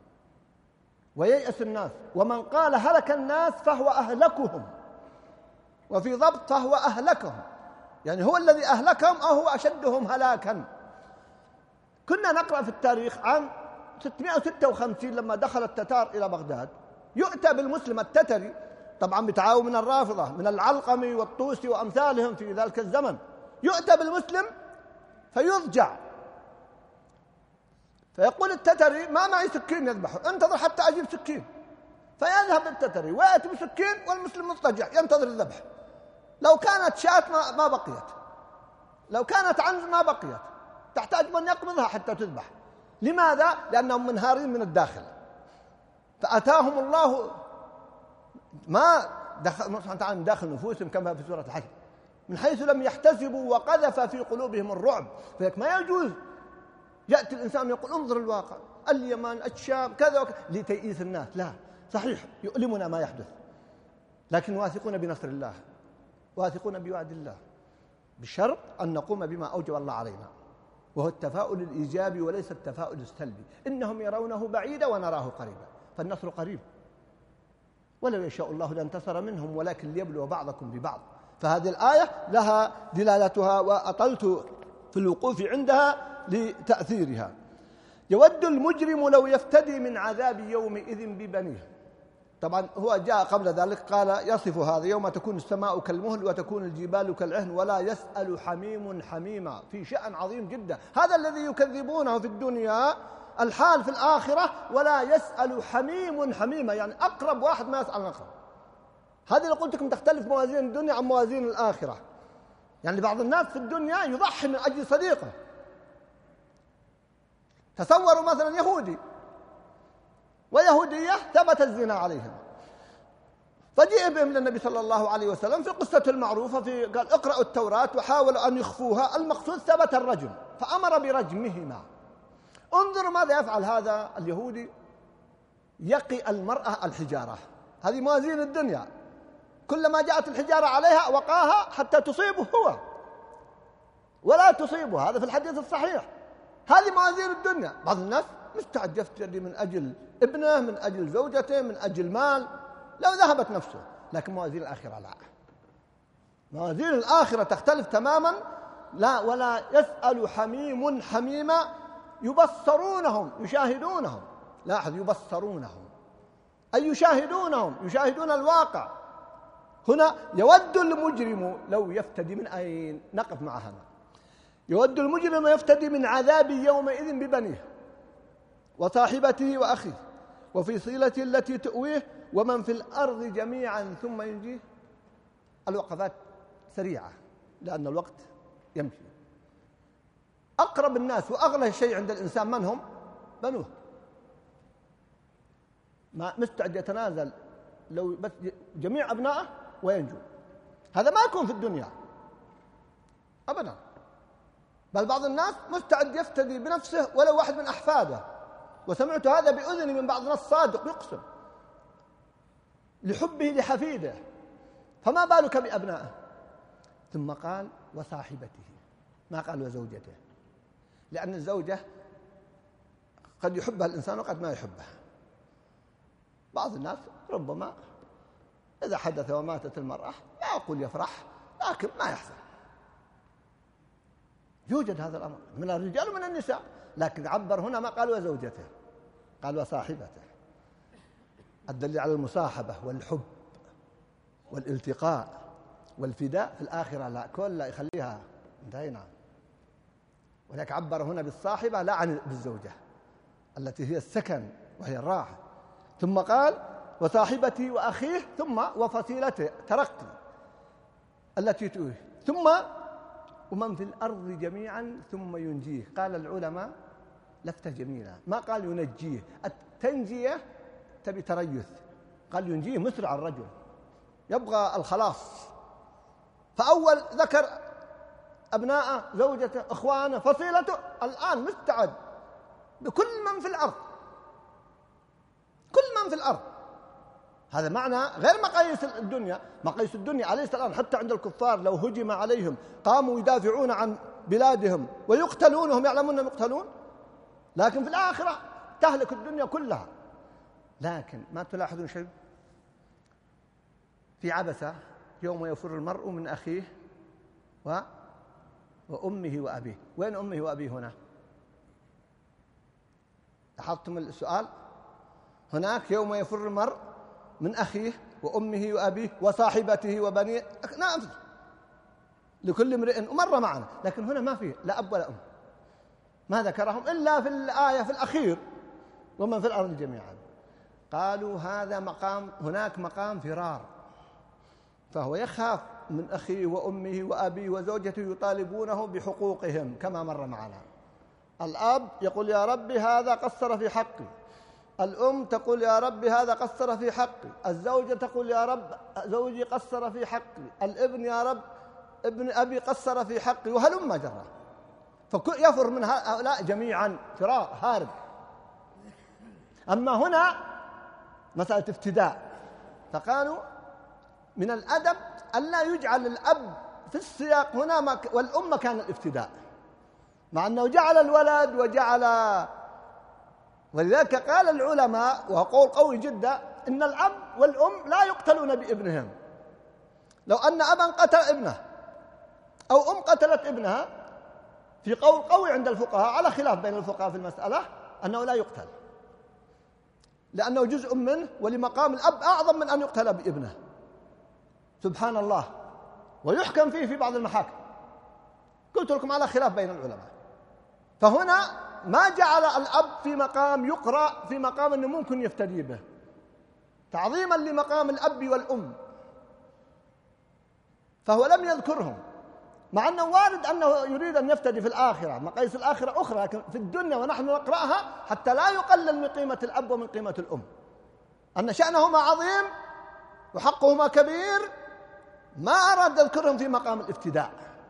وييأس الناس. ومن قال هلك الناس فهو أهلكهم، وفي ضبط فهو أهلكهم، يعني هو الذي أهلكهم أو هو أشدهم هلاكا. كنا نقرأ في التاريخ عام 656 لما دخل التتار إلى بغداد، يؤتى بالمسلم التتري طبعا بتعاون من الرافضة من العلقمي والطوسي وأمثالهم في ذلك الزمن، يؤتى بالمسلم فيضجع، فيقول التتري ما معي سكين يذبحه، انتظر حتى أجيب سكين. فيذهب التتري ويأتي بسكين والمسلم مضطجع ينتظر الذبح. لو كانت شاة ما بقيت، لو كانت عنز ما بقيت، تحتاج من يقبضها حتى تذبح. لماذا؟ لأنهم منهارين من الداخل، فأتاهم الله ما دخل سبحانه وتعالى من داخل نفوسهم كما في سورة الحج، من حيث لم يحتسبوا وقذف في قلوبهم الرعب. فلذلك ما يجوز يأتي الإنسان يقول انظر الواقع، اليمن، الشام، كذا وكذا، لتيئيس الناس. لا، صحيح يؤلمنا ما يحدث، لكن واثقون بنصر الله، واثقون بوعد الله، بشرط أن نقوم بما أوجب الله علينا، وهو التفاؤل الإيجابي وليس التفاؤل السلبي. إنهم يرونه بعيدا ونراه قريبا، فالنصر قريب، ولو يشاء الله لانتصر منهم ولكن ليبلو بعضكم ببعض. فهذه الآية لها دلالتها، وأطلت في الوقوف عندها لتأثيرها. يود المجرم لو يفتدي من عذاب يومئذ ببنيه. طبعا هو جاء قبل ذلك قال يصف هذا: يوم تكون السماء كالمهل وتكون الجبال كالعهن ولا يسأل حميم حميما، في شأن عظيم جدا. هذا الذي يكذبونه في الدنيا الحال في الآخرة، ولا يسأل حميم حميما، يعني أقرب واحد ما يسأل الأقرب. هذه اللي قلت لكم تختلف موازين الدنيا عن موازين الآخرة. يعني بعض الناس في الدنيا يضحي من أجل صديقه. تصوروا مثلا يهودي ويهودية ثبت الزنا عليهم، فجيء بهم للنبي صلى الله عليه وسلم في قصته المعروفة، قال اقرأوا التوراة، وحاولوا أن يخفوها. المقصود ثبت الرجم، فأمر برجمهما. انظروا ماذا يفعل هذا اليهودي: يقي المرأة الحجارة. هذه موازين الدنيا، كلما جاءت الحجارة عليها وقاها حتى تصيبه هو ولا تصيبه. هذا في الحديث الصحيح. هذه موازين الدنيا. بعض الناس مستعد يفتدي من أجل ابنه، من أجل زوجته، من أجل مال، لو ذهبت نفسه. لكن موازين الآخرة لا، موازين الآخرة تختلف تماما. لا، ولا يسأل حميم حميما، يبصرونهم يشاهدونهم. لاحظ، يبصرونهم أي يشاهدونهم، يشاهدون الواقع. هنا يود المجرم لو يفتدي من أين؟ نقف مع هذا. يود المجرم يفتدي من عذاب يومئذ ببنيه وصاحبته وأخيه وفصيلته التي تؤويه ومن في الأرض جميعا ثم ينجيه. الوقفات سريعة لأن الوقت يمشي. أقرب الناس وأغلى شيء عند الإنسان من هم؟ بنوه. ما مستعد يتنازل لو بس جميع أبنائه وينجو. هذا ما يكون في الدنيا أبدا. بل بعض الناس مستعد يفتدي بنفسه ولو واحد من أحفاده، وسمعت هذا بأذني من بعض الناس صادق يقسم لحبه لحفيده، فما بالك بأبنائه. ثم قال وصاحبته، ما قال وزوجته، لأن الزوجة قد يحبها الإنسان وقد ما يحبها. بعض الناس ربما إذا حدث وماتت المرأة لا أقول يفرح، لكن ما يحزن. يوجد هذا الأمر من الرجال ومن النساء، لكن عبر هنا ما قال وزوجته، قال وصاحبته. الدليل على المصاحبة والحب والالتقاء والفداء في الآخرة لا، كل يخليها انتهينا. ولكن عبر هنا بالصاحبة لا عن بالزوجة التي هي السكن وهي الراحة. ثم قال وصاحبته وأخيه، ثم وفصيلته ترقي التي تؤويه، ثم ومن في الأرض جميعا ثم ينجيه. قال العلماء لفتة جميلة، ما قال ينجيه. التنجية تبي تريث، قال ينجيه مسرع الرجل يبغى الخلاص. فأول ذكر أبناءه، زوجته، إخوانه، فصيلته، الآن مستعد بكل من في الأرض، كل من في الأرض. هذا معنى غير مقاييس الدنيا. مقاييس الدنيا عليه السلام حتى عند الكفار لو هجم عليهم قاموا يدافعون عن بلادهم ويقتلون وهم يعلمون أنهم يقتلون، لكن في الآخرة تهلك الدنيا كلها. لكن ما تلاحظون شيء في عبسة يوم يفر المرء من أخيه وأمه وأبيه. وين أمه وأبيه هنا؟ لاحظتم السؤال؟ هناك يوم يفر المرء من أخيه وأمه وأبيه وصاحبته وبنيه، نعم لكل امرئ، ومر معنا. لكن هنا ما فيه لا أب ولا أم، ما ذكرهم إلا في الآية في الأخير ومن في الأرض جميعا. قالوا هذا مقام، هناك مقام فرار، فهو يخاف من أخيه وأمه وأبيه وزوجته يطالبونه بحقوقهم كما مر معنا. الأب يقول يا ربي هذا قصر في حقي، الأم تقول يا ربي هذا قصر في حقي، الزوجة تقول يا رب زوجي قصر في حقي، الابن يا رب ابن أبي قصر في حقي، وهلم جرى. فيفر من هؤلاء جميعا فراق هارب. أما هنا مسألة افتداء، فقالوا من الأدب ألا يجعل الأب في السياق هنا والأم كان الافتداء، مع أنه جعل الولد وجعل. ولذلك قال العلماء وهو قول قوي جدا إن الأب والأم لا يقتلون بابنهم. لو أن أبا قتل ابنه أو أم قتلت ابنها، في قول قوي عند الفقهاء على خلاف بين الفقهاء في المسألة أنه لا يقتل، لأنه جزء منه، ولمقام الأب أعظم من أن يقتل بابنه سبحان الله، ويحكم فيه في بعض المحاكم. قلت لكم على خلاف بين العلماء. فهنا ما جعل الأب في مقام يقرأ، في مقام أنه ممكن يفتدي به، تعظيما لمقام الأب والأم، فهو لم يذكرهم، مع أنه وارد أنه يريد أن يفتدي في الآخرة، مقاييس الآخرة أخرى، لكن في الدنيا ونحن نقرأها حتى لا يقلل من قيمة الأب ومن قيمة الأم، أن شأنهما عظيم وحقهما كبير، ما أراد يذكرهم في مقام الافتداء.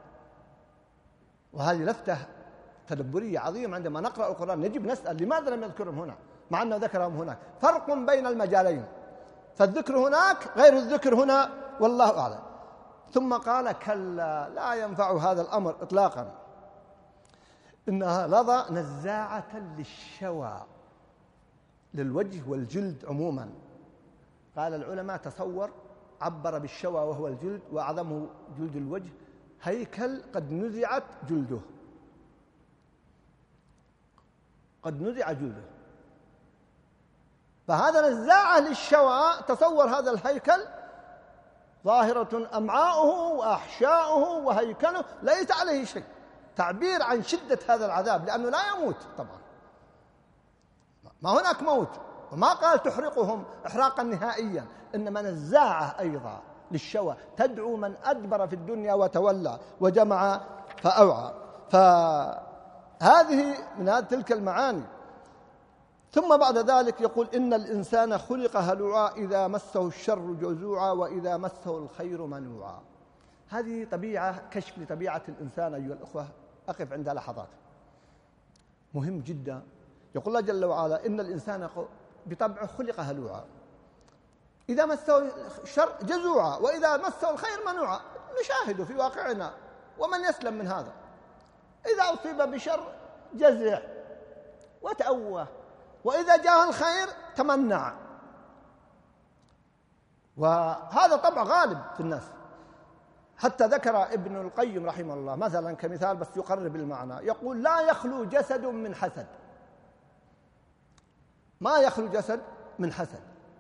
وهذه لفتة تدبرية عظيمة، عندما نقرأ القرآن نجب نسأل لماذا لم يذكرهم هنا مع أنه ذكرهم هناك. فرق بين المجالين، فالذكر هناك غير الذكر هنا، والله أعلم. ثم قال كلا لا ينفع هذا الأمر إطلاقا، إنها لظى نزاعة للشوى، للوجه والجلد عموما. قال العلماء تصور عبر بالشوى وهو الجلد، وأعظمه جلد الوجه، هيكل قد نزعت جلده، قد نزع جلده، فهذا نزاعة للشوى. تصور هذا الهيكل ظاهرة أمعاؤه وأحشاؤه وهيكله ليس عليه شيء، تعبير عن شدة هذا العذاب، لأنه لا يموت طبعا، ما هناك موت، وما قال تحرقهم إحراقا نهائيا، إنما نزاعة أيضا للشوى، تدعو من أدبر في الدنيا وتولى وجمع فأوعى. فهذه من تلك المعاني. ثم بعد ذلك يقول إن الإنسان خلق هلوعا إذا مسه الشر جزوعا وإذا مسه الخير منوعا. هذه طبيعة، كشف لطبيعة الإنسان أيها الأخوة، أقف عند لحظات مهم جدا. يقول الله جل وعلا إن الإنسان بطبعه خلق هلوعا، إذا مسه الشر جزوعا وإذا مسه الخير منوعا. نشاهد في واقعنا ومن يسلم من هذا، إذا أصيب بشر جزع وتأوه، وإذا جاء الخير تمنع. وهذا طبع غالب في الناس. حتى ذكر ابن القيم رحمه الله مثلا كمثال بس يقرب المعنى، يقول لا يخلو جسد من حسد، ما يخلو جسد من حسد،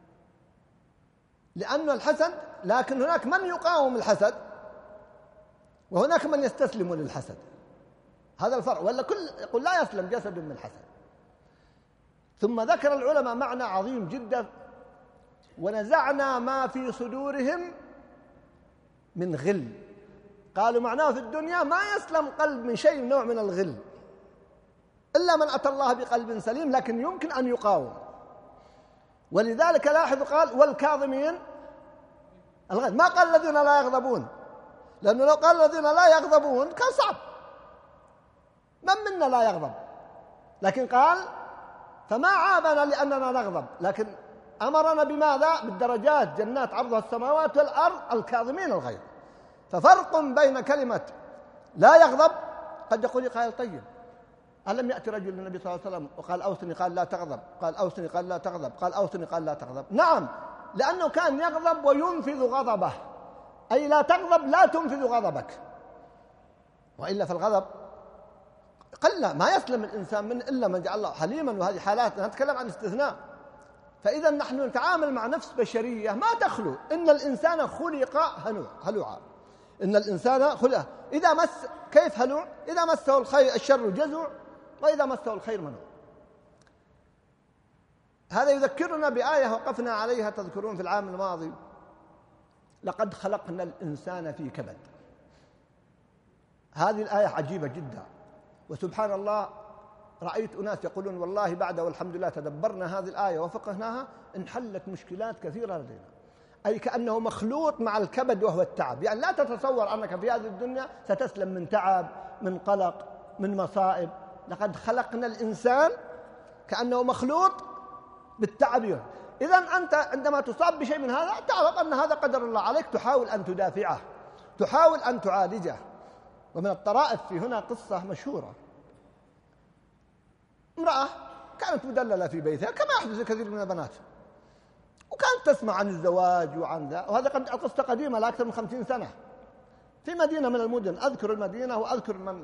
لأن الحسد، لكن هناك من يقاوم الحسد وهناك من يستسلم للحسد، هذا الفرق. ولا يقول لا يسلم جسد من حسد. ثم ذكر العلماء معنى عظيم جدا، ونزعنا ما في صدورهم من غل. قالوا معناه في الدنيا ما يسلم قلب من شيء نوع من الغل إلا من أتى الله بقلب سليم، لكن يمكن أن يقاوم. ولذلك لاحظ قال والكاظمين الغيظ، ما قال الذين لا يغضبون، لأنه لو قال الذين لا يغضبون كان صعب، من منا لا يغضب، لكن قال فما عابنا لأننا نغضب، لكن أمرنا بماذا؟ بالدرجات، جنات عرضها السماوات والأرض، الكاظمين الغيظ. ففرق بين كلمة لا يغضب، قد يقول قائل طيب ألم يأتي رجل للنبي صلى الله عليه وسلم وقال أوصني، قال لا تغضب، قال أوصني، قال لا تغضب، قال أوصني، قال لا تغضب. نعم، لأنه كان يغضب وينفذ غضبه، أي لا تغضب لا تنفذ غضبك، وإلا في الغضب قل ما يسلم الإنسان من إلا من جعل الله حليما. وهذه حالات نتكلم عن استثناء. فإذا نحن نتعامل مع نفس بشرية ما تخلو. إن الإنسان خلق هلوعا، إن الإنسان خلق إذا مس، كيف هلوع؟ إذا مسه الشر جزوع وإذا مسه الخير منوع. هذا يذكرنا بآية وقفنا عليها تذكرون في العام الماضي، لقد خلقنا الإنسان في كبد. هذه الآية عجيبة جدا، وسبحان الله رأيت أناس يقولون والله بعد والحمد لله تدبرنا هذه الآية وفقهناها انحلت مشكلات كثيرة لدينا، أي كأنه مخلوط مع الكبد وهو التعب. يعني لا تتصور أنك في هذه الدنيا ستسلم من تعب، من قلق، من مصائب. لقد خلقنا الإنسان كأنه مخلوط بالتعب. إذن أنت عندما تصاب بشيء من هذا تعرف أن هذا قدر الله عليك، تحاول أن تدافعه، تحاول أن تعالجه. ومن الطرائف في هنا قصة مشهورة، امرأة كانت مدللة في بيتها كما يحدث لكثير من البنات، وكانت تسمع عن الزواج وعن ذا، وهذا قصة قديمة لأكثر من 50 سنة في مدينة من المدن، أذكر المدينة وأذكر من.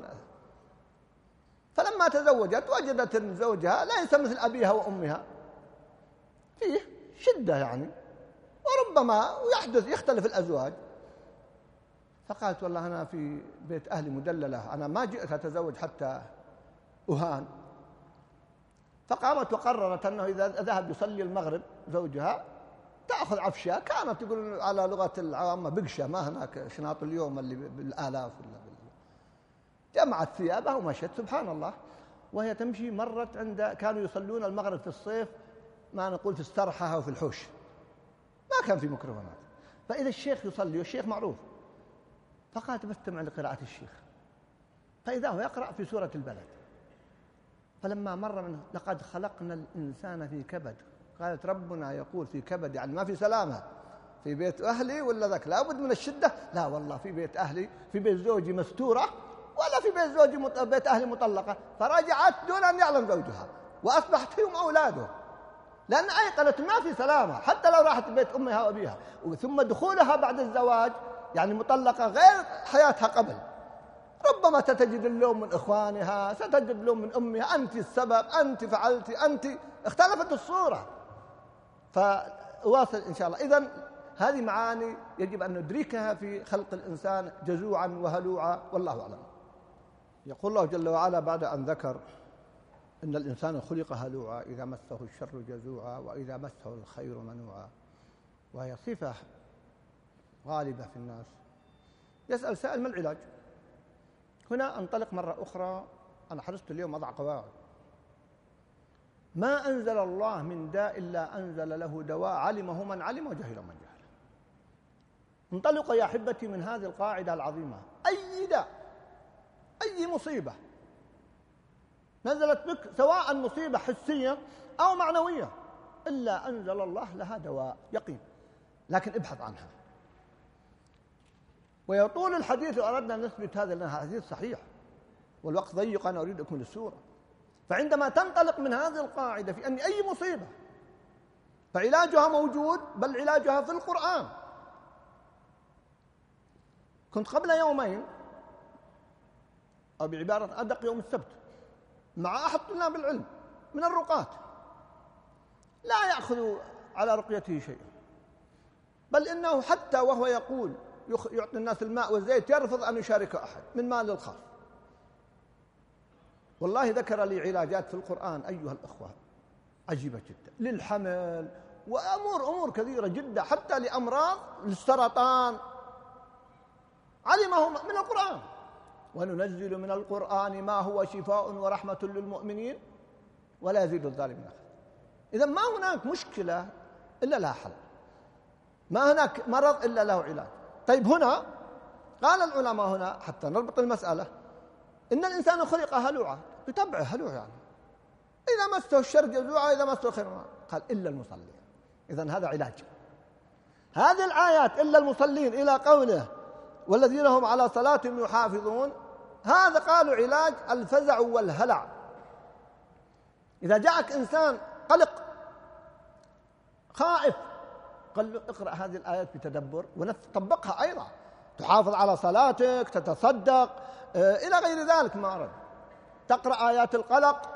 فلما تزوجت وجدت أن زوجها ليس مثل أبيها وأمها، فيه شدة يعني، وربما يختلف الأزواج. فقالت والله أنا في بيت أهلي مدللة، أنا ما جئت أتزوج حتى أهان. فقامت وقررت أنه إذا ذهب يصلي المغرب زوجها تأخذ عفشة، كانت تقول على لغة العامة بقشة، ما هناك شناط اليوم اللي بالآلاف ولا جمعت ثيابها ومشت. سبحان الله، وهي تمشي مرت عند كانوا يصلون المغرب في الصيف ما نقول في السرحة أو في الحوش، ما كان في ميكروفونات، فإذا الشيخ يصلي والشيخ معروف، فقالت بستمع لقراءة الشيخ، فإذا هو يقرأ في سورة البلد. فلما مر منه لقد خلقنا الإنسان في كبد، قالت ربنا يقول في كبد يعني ما في سلامة، في بيت أهلي ولا ذاك لا بد من الشدة؟ لا والله في بيت أهلي، في بيت زوجي مستورة، ولا في بيت زوجي بيت أهلي مطلقة. فرجعت دون أن يعلم زوجها، وأصبحت هم أولاده، لأن أيقنت ما في سلامة حتى لو راحت بيت أمها وأبيها. ثم دخولها بعد الزواج يعني مطلقة غير حياتها قبل، ربما ستجد اللوم من إخوانها، ستجد اللوم من أمها، أنت السبب، أنت فعلتي، أنت، اختلفت الصورة. فواصل إن شاء الله. إذن هذه معاني يجب أن ندركها في خلق الإنسان جزوعا وهلوعا، والله أعلم. يقول الله جل وعلا بعد أن ذكر إن الإنسان خلق هلوعا إذا مسه الشر جزوعا وإذا مسه الخير منوعا، وهي صفة غالبة في الناس. يسأل سائل ما العلاج؟ هنا أنطلق مرة أخرى، أنا حرصت اليوم أضع قواعد. ما أنزل الله من داء إلا أنزل له دواء علمه من علم وجهله من جهل. انطلق يا أحبتي من هذه القاعدة العظيمة، أي داء، أي مصيبة نزلت بك، سواء مصيبة حسية أو معنوية، إلا أنزل الله لها دواء يقين، لكن ابحث عنها. ويطول الحديث لو أردنا أن نثبت هذا، لأنها حديث صحيح والوقت ضيق، أنا أريد أكمل السورة. فعندما تنطلق من هذه القاعدة في أن أي مصيبة فعلاجها موجود، بل علاجها في القرآن. كنت قبل يومين، أو بعبارة أدق يوم السبت، مع أحد طلاب العلم من الرقاة، لا يأخذ على رقيته شيئا، بل إنه حتى وهو يقول يعطي الناس الماء والزيت يرفض أن يشارك أحد من مال الخاص. والله ذكر لي علاجات في القرآن أيها الأخوة عجيبة جدا، للحمل وأمور كثيرة جدا، حتى لأمراض للسرطان علمه من القرآن. وننزل من القرآن ما هو شفاء ورحمة للمؤمنين ولا يزيد الظالمين خسارا. إذا ما هناك مشكلة إلا لها حل، ما هناك مرض إلا له علاج. طيب هنا قال العلماء هنا حتى نربط المسألة، إن الإنسان خلق هلوعا، يتبع هلوع يعني، إذا مسه الشر جزوعا إذا مسه الخير، قال إلا المصلين. إذن هذا علاج. هذه الآيات إلا المصلين إلى قوله والذين هم على صلاتهم يحافظون، هذا قالوا علاج الفزع والهلع. إذا جاءك إنسان قلق خائف، قال له اقرأ هذه الآيات بتدبر وطبقها أيضا، تحافظ على صلاتك، تتصدق إلى غير ذلك ما أرد، تقرأ آيات القلق.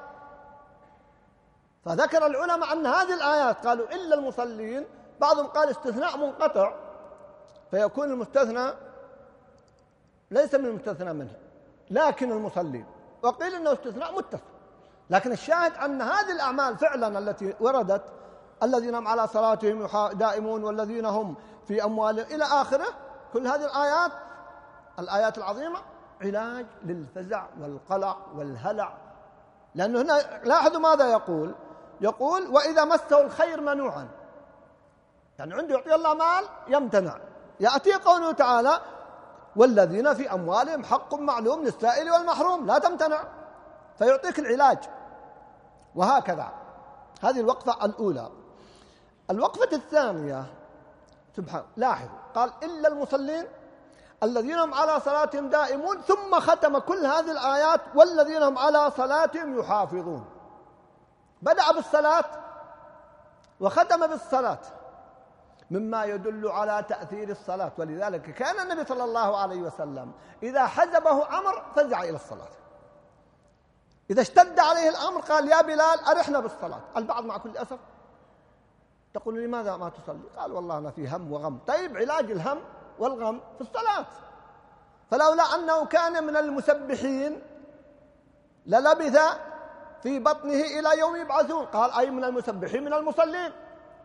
فذكر العلماء أن هذه الآيات قالوا إلا المصلين، بعضهم قال استثناء منقطع، فيكون المستثنى ليس من المستثنى منه لكن المصلين، وقيل إنه استثناء متصل. لكن الشاهد أن هذه الأعمال فعلا التي وردت، الذين هم على صلاتهم دائمون والذين هم في أموالهم إلى آخره، كل هذه الآيات العظيمة علاج للفزع والقلق والهلع لأنه هنا لاحظوا ماذا يقول وإذا مسه الخير منوعا، يعني عنده يعطي الله مال يمتنع. يأتي قوله تعالى والذين في أموالهم حق معلوم للسائل والمحروم لا تمتنع، فيعطيك العلاج. وهكذا هذه الوقفة الأولى. الوقفة الثانية سبحان لاحظ قال إلا المصلين الذين هم على صلاتهم دائمون، ثم ختم كل هذه الآيات والذين هم على صلاتهم يحافظون. بدأ بالصلاة وختم بالصلاة، مما يدل على تأثير الصلاة. ولذلك كان النبي صلى الله عليه وسلم إذا حزبه أمر فزع إلى الصلاة. إذا اشتد عليه الأمر قال يا بلال أرحنا بالصلاة. البعض مع كل أسف تقول لماذا ما تصلي؟ قال والله أنا في هم وغم. طيب علاج الهم والغم في الصلاة. فلولا أنه كان من المسبحين للبث في بطنه إلى يوم يبعثون. قال أي من المسبحين من المصلين.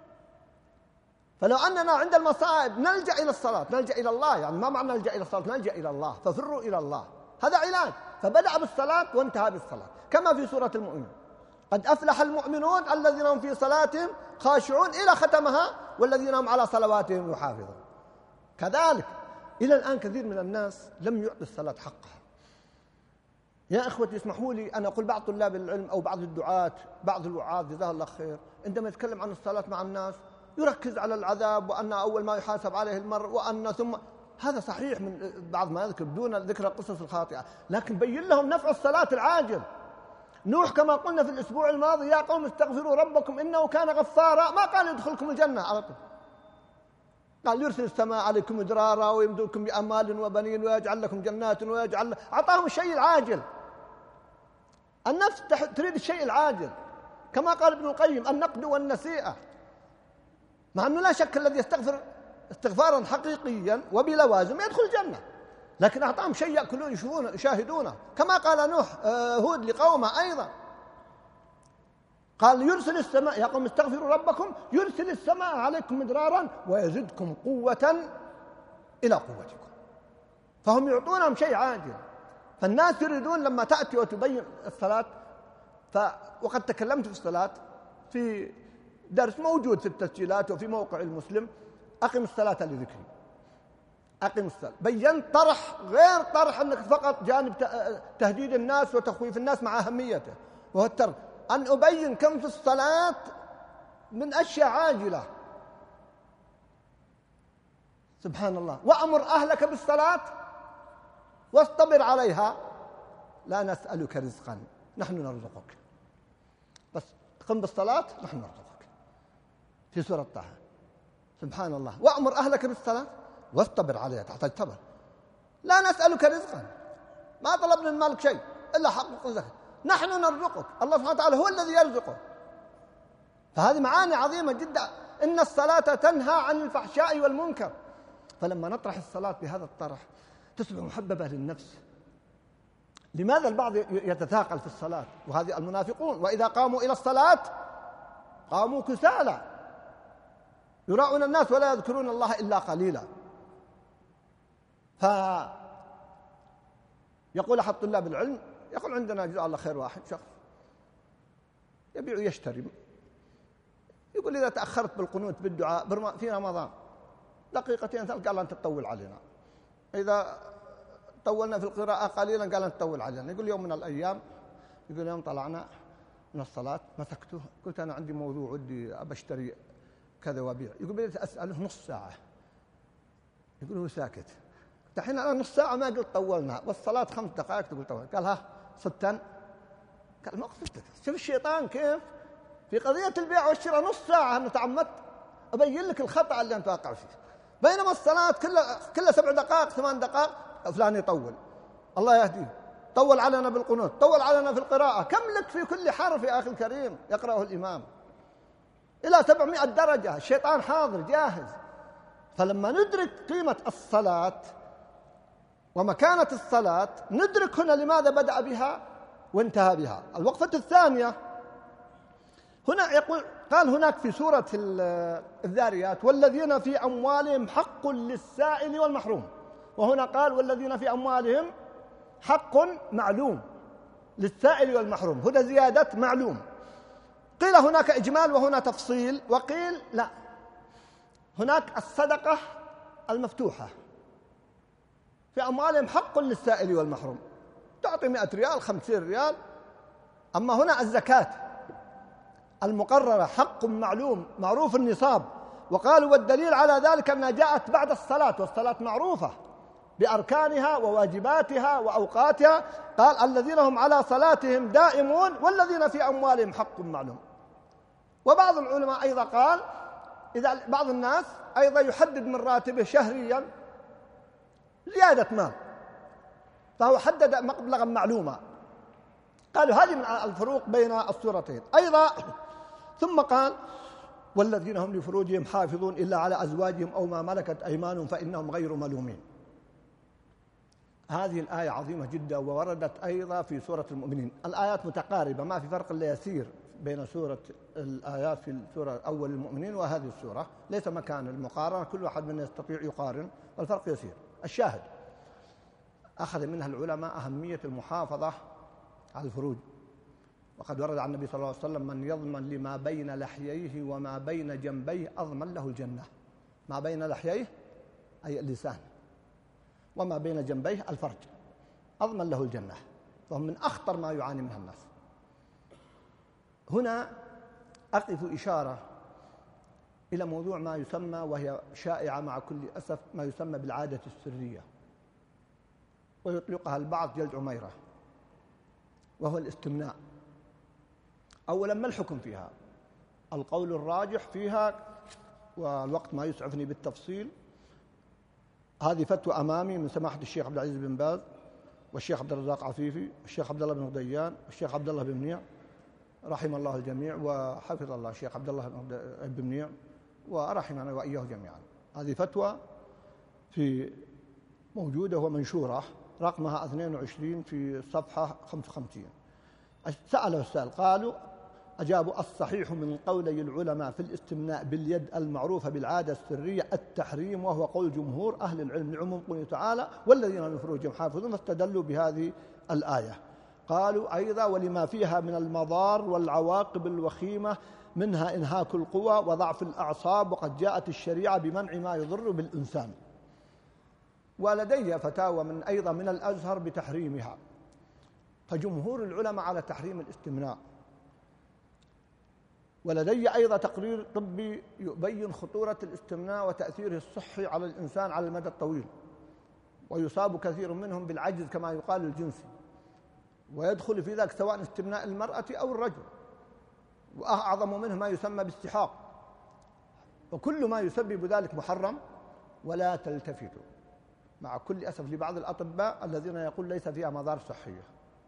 فلو أننا عند المصائب نلجأ إلى الصلاة، نلجأ إلى الله، يعني ما معنى نلجأ إلى الصلاة؟ نلجأ إلى الله، ففروا إلى الله، هذا علاج. فبدأ بالصلاة وانتهى بالصلاة، كما في سورة المؤمنون قد أفلح المؤمنون الذين هم في صلاتهم خاشعون إلى ختمها والذين هم على صلواتهم يحافظون. كذلك إلى الآن كثير من الناس لم يعطي الصلاة حقها. يا إخوتي اسمحوا لي أن أقول بعض طلاب العلم أو بعض الدعاة بعض الوعاظ جزاه الله خير عندما يتكلم عن الصلاة مع الناس يركز على العذاب وأن أول ما يحاسب عليه المرء وأن ثم هذا صحيح من بعض ما يذكر دون ذكر القصص الخاطئة، لكن بين لهم نفع الصلاة العاجل. نوح كما قلنا في الأسبوع الماضي يا قوم استغفروا ربكم إنه كان غفارا، ما قال يدخلكم الجنة على طول، قال يرسل السماء عليكم مدرارا ويمدكم بأموال وبنين ويجعل لكم جنات ويجعل. أعطاهم الشيء العاجل. النفس تريد الشيء العاجل، كما قال ابن القيم النقد والنسيئة، مع أنه لا شك الذي يستغفر استغفارا حقيقيا وبلوازم يدخل الجنة، لكن أعطاهم شيء يأكلون يشاهدونه، كما قال نوح هود لقومه أيضا قال يرسل السماء يا قوم استغفروا ربكم يرسل السماء عليكم مدرارا ويزدكم قوة إلى قوتكم. فهم يعطونهم شيء عاجل. فالناس يريدون لما تأتي وتبين الصلاة وقد تكلمت في الصلاة في درس موجود في التسجيلات وفي موقع المسلم أقم الصلاة لذكري، أقم الصلاة، بيّنت طرح غير طرح أنك فقط جانب تهديد الناس وتخويف الناس مع أهميته، وهو الترك أن أبين كم في الصلاة من أشياء عاجلة. سبحان الله. وأمر أهلك بالصلاة واصطبر عليها لا نسألك رزقا نحن نرزقك. بس قم بالصلاة نحن نرزقك في سورة طه. سبحان الله. وأمر أهلك بالصلاة واصطبر عليها، تحتاج صبر. لا نسألك رزقا، ما طلبنا من مالك شيء إلا حق رزقك، نحن نرزقك. الله سبحانه وتعالى هو الذي يرزقه. فهذه معاني عظيمة جدا. إن الصلاة تنهى عن الفحشاء والمنكر. فلما نطرح الصلاة بهذا الطرح تصبح محببة للنفس. لماذا البعض يتثاقل في الصلاة؟ وهذه المنافقون وإذا قاموا إلى الصلاة قاموا كسالى يراؤون الناس ولا يذكرون الله إلا قليلا. يقول أحد طلاب العلم يقول عندنا جزاه الله خير واحد شخص يبيع ويشتري، يقول إذا تأخرت بالقنوت بالدعاء في رمضان دقيقتين ثلاث قال أنت تطول علينا، إذا طولنا في القراءة قليلا قال أنت تطول علينا. يقول يوم من الأيام يقول يوم طلعنا من الصلاة مسكته قلت أنا عندي موضوع ودي أبشتري كذا وأبيع. يقول بديت أسأله نص ساعة، يقول هو ساكت. دحين أنا نص ساعة ما قلت طولنا والصلاة 5 دقائق تقول طولنا. قال ها 6. قال ما قصدت. شوف الشيطان كيف في قضية البيع والشراء نص ساعة أنا تعمدت أبين لك الخطأ اللي أنت واقع فيه، بينما الصلاة كلها 7 دقائق 8 دقائق فلان يطول. الله يهديه. طول علينا بالقنوت، طول علينا في القراءة، كم لك في كل حرف يا أخي الكريم يقرأه الإمام إلى 700 درجة. الشيطان حاضر جاهز. فلما ندرك قيمة الصلاة ومكانة الصلاة ندرك هنا لماذا بدأ بها وانتهى بها. الوقفة الثانية هنا يقول قال هناك في سورة الذاريات والذين في أموالهم حق للسائل والمحروم، وهنا قال والذين في أموالهم حق معلوم. للسائل والمحروم، هنا زيادة معلوم. قيل هناك إجمال وهنا تفصيل، وقيل لا، هناك الصدقة المفتوحة في أموالهم حق للسائل والمحروم، تعطي 100 ريال 50 ريال. أما هنا الزكاة المقررة حق معلوم معروف النصاب. وقالوا والدليل على ذلك أنها جاءت بعد الصلاة، والصلاة معروفة بأركانها وواجباتها وأوقاتها. قال الذين هم على صلاتهم دائمون والذين في أموالهم حق معلوم. وبعض العلماء أيضا قال إذا بعض الناس أيضا يحدد من راتبه شهريا زيادة مال، فهو حدد مبلغا معلوما. قالوا هذه من الفروق بين السورتين أيضا. ثم قال والذين هم لفروجهم حافظون إلا على أزواجهم أو ما ملكت أيمانهم فإنهم غير ملومين. هذه الآية عظيمة جدا، ووردت أيضا في سورة المؤمنين. الآيات متقاربة، ما في فرق إلا يسير بين سورة الآيات في السورة أول المؤمنين وهذه السورة، ليس مكان المقارنة، كل واحد منا يستطيع يقارن والفرق يسير. الشاهد أخذ منها العلماء أهمية المحافظة على الفروج، وقد ورد عن النبي صلى الله عليه وسلم من يضمن لما بين لحييه وما بين جنبيه أضمن له الجنة. ما بين لحييه أي اللسان، وما بين جنبيه الفرج، أضمن له الجنة، وهم من أخطر ما يعاني منها الناس. هنا أقف إشارة إلى موضوع ما يسمى، وهي شائعة مع كل أسف، ما يسمى بالعادة السرية، ويطلقها البعض جلد عميرة، وهو الاستمناء. أولا ما الحكم فيها؟ القول الراجح فيها، والوقت ما يسعفني بالتفصيل، هذه فتوى أمامي من سماحة الشيخ عبد العزيز بن باز والشيخ عبد الرزاق عفيفي والشيخ عبد الله بن غديان والشيخ عبد الله بن منيع رحم الله الجميع وحفظ الله الشيخ عبد الله بن منيع ورحمنا وإياه جميعا. هذه فتوى في موجودة ومنشورة، رقمها 22 في صفحة 55. سأله السائل، قالوا أجابوا الصحيح من قولي العلماء في الاستمناء باليد المعروفة بالعادة السرية التحريم، وهو قول جمهور أهل العلم لعموم قوله تعالى والذين هم لفروجهم حافظون، فاستدلوا بهذه الآية. قالوا أيضا ولما فيها من المضار والعواقب الوخيمة، منها إنهاك القوى وضعف الأعصاب، وقد جاءت الشريعة بمنع ما يضر بالإنسان. ولدي فتاوى من أيضا من الأزهر بتحريمها، فجمهور العلماء على تحريم الاستمناء. ولدي أيضا تقرير طبي يبين خطورة الاستمناء وتأثيره الصحي على الإنسان على المدى الطويل، ويصاب كثير منهم بالعجز كما يقال الجنسي، ويدخل في ذلك سواء استمناء المرأة أو الرجل، وأعظم منه ما يسمى باستحاق، وكل ما يسبب ذلك محرم. ولا تلتفتوا مع كل أسف لبعض الأطباء الذين يقول ليس فيها مضار صحية.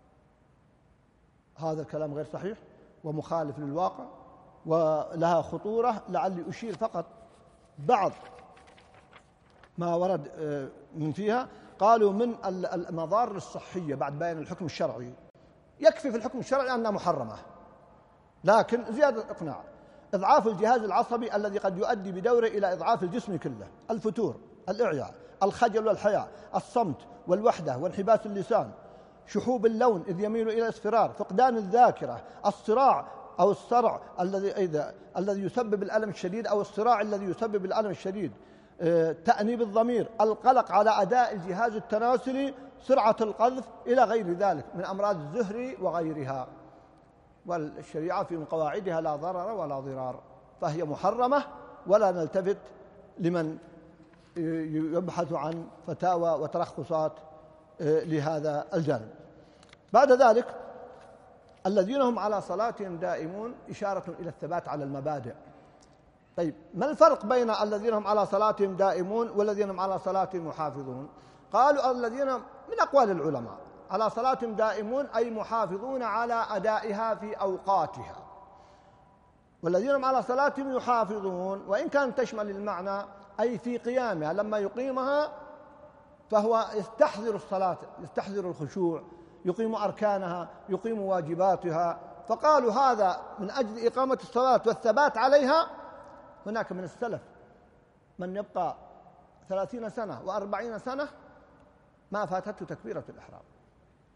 هذا الكلام غير صحيح ومخالف للواقع ولها خطورة. لعلي أشير فقط بعض ما ورد من فيها. قالوا من المضار الصحية بعد بيان الحكم الشرعي، يكفي في الحكم الشرعي أنها محرمة، لكن زيادة الإقناع: إضعاف الجهاز العصبي الذي قد يؤدي بدوره إلى إضعاف الجسم كله، الفتور، الإعياء، الخجل والحياء، الصمت والوحدة وانحباس اللسان، شحوب اللون إذ يميل إلى الاصفرار، فقدان الذاكرة، الصراع أو الصرع الذي يسبب الألم الشديد أو الصراع الذي يسبب الألم الشديد، تأنيب الضمير، القلق على أداء الجهاز التناسلي، سرعة القذف، إلى غير ذلك من أمراض الزهري وغيرها. والشريعة في قواعدها لا ضرر ولا ضرار، فهي محرمة، ولا نلتفت لمن يبحث عن فتاوى وترخصات لهذا الجانب. بعد ذلك الذين هم على صلاتهم دائمون، إشارة إلى الثبات على المبادئ. طيب ما الفرق بين الذين هم على صلاتهم دائمون والذين هم على صلاتهم محافظون؟ قالوا الذين من أقوال العلماء على صلاتهم دائمون أي محافظون على أدائها في أوقاتها، والذين هم على صلاتهم يحافظون وإن كان تشمل المعنى أي في قيامها، لما يقيمها فهو يستحضر الصلاة، يستحضر الخشوع، يقيم أركانها، يقيم واجباتها. فقالوا هذا من أجل إقامة الصلاة والثبات عليها. هناك من السلف من يبقى 30 سنة و40 سنة ما فاتته تكبيرة الإحرام،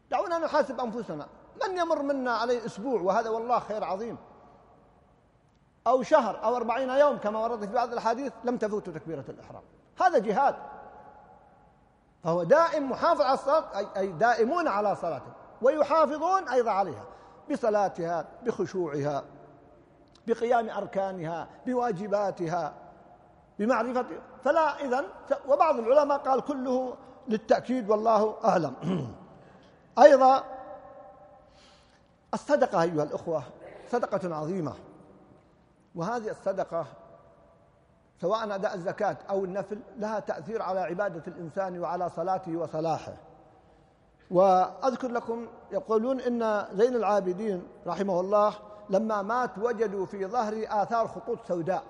دعونا نحاسب أنفسنا. من يمر منا عليه أسبوع وهذا والله خير عظيم، أو شهر أو 40 يوم كما ورد في بعض الحديث لم تفوت تكبيرة الإحرام؟ هذا جهاد. فهو دائم محافظ على الصلاة، أي دائمون على صلاته ويحافظون أيضا عليها بصلاتها، بخشوعها، بقيام أركانها، بواجباتها، بمعرفتها. فلا إذن. وبعض العلماء قال كله للتأكيد والله أعلم. أيضا الصدقة أيها الأخوة صدقة عظيمة، وهذه الصدقة سواء أداء الزكاة أو النفل لها تأثير على عبادة الإنسان وعلى صلاته وصلاحه. وأذكر لكم يقولون إن زين العابدين رحمه الله لما مات وجدوا في ظهره آثار خطوط سوداء،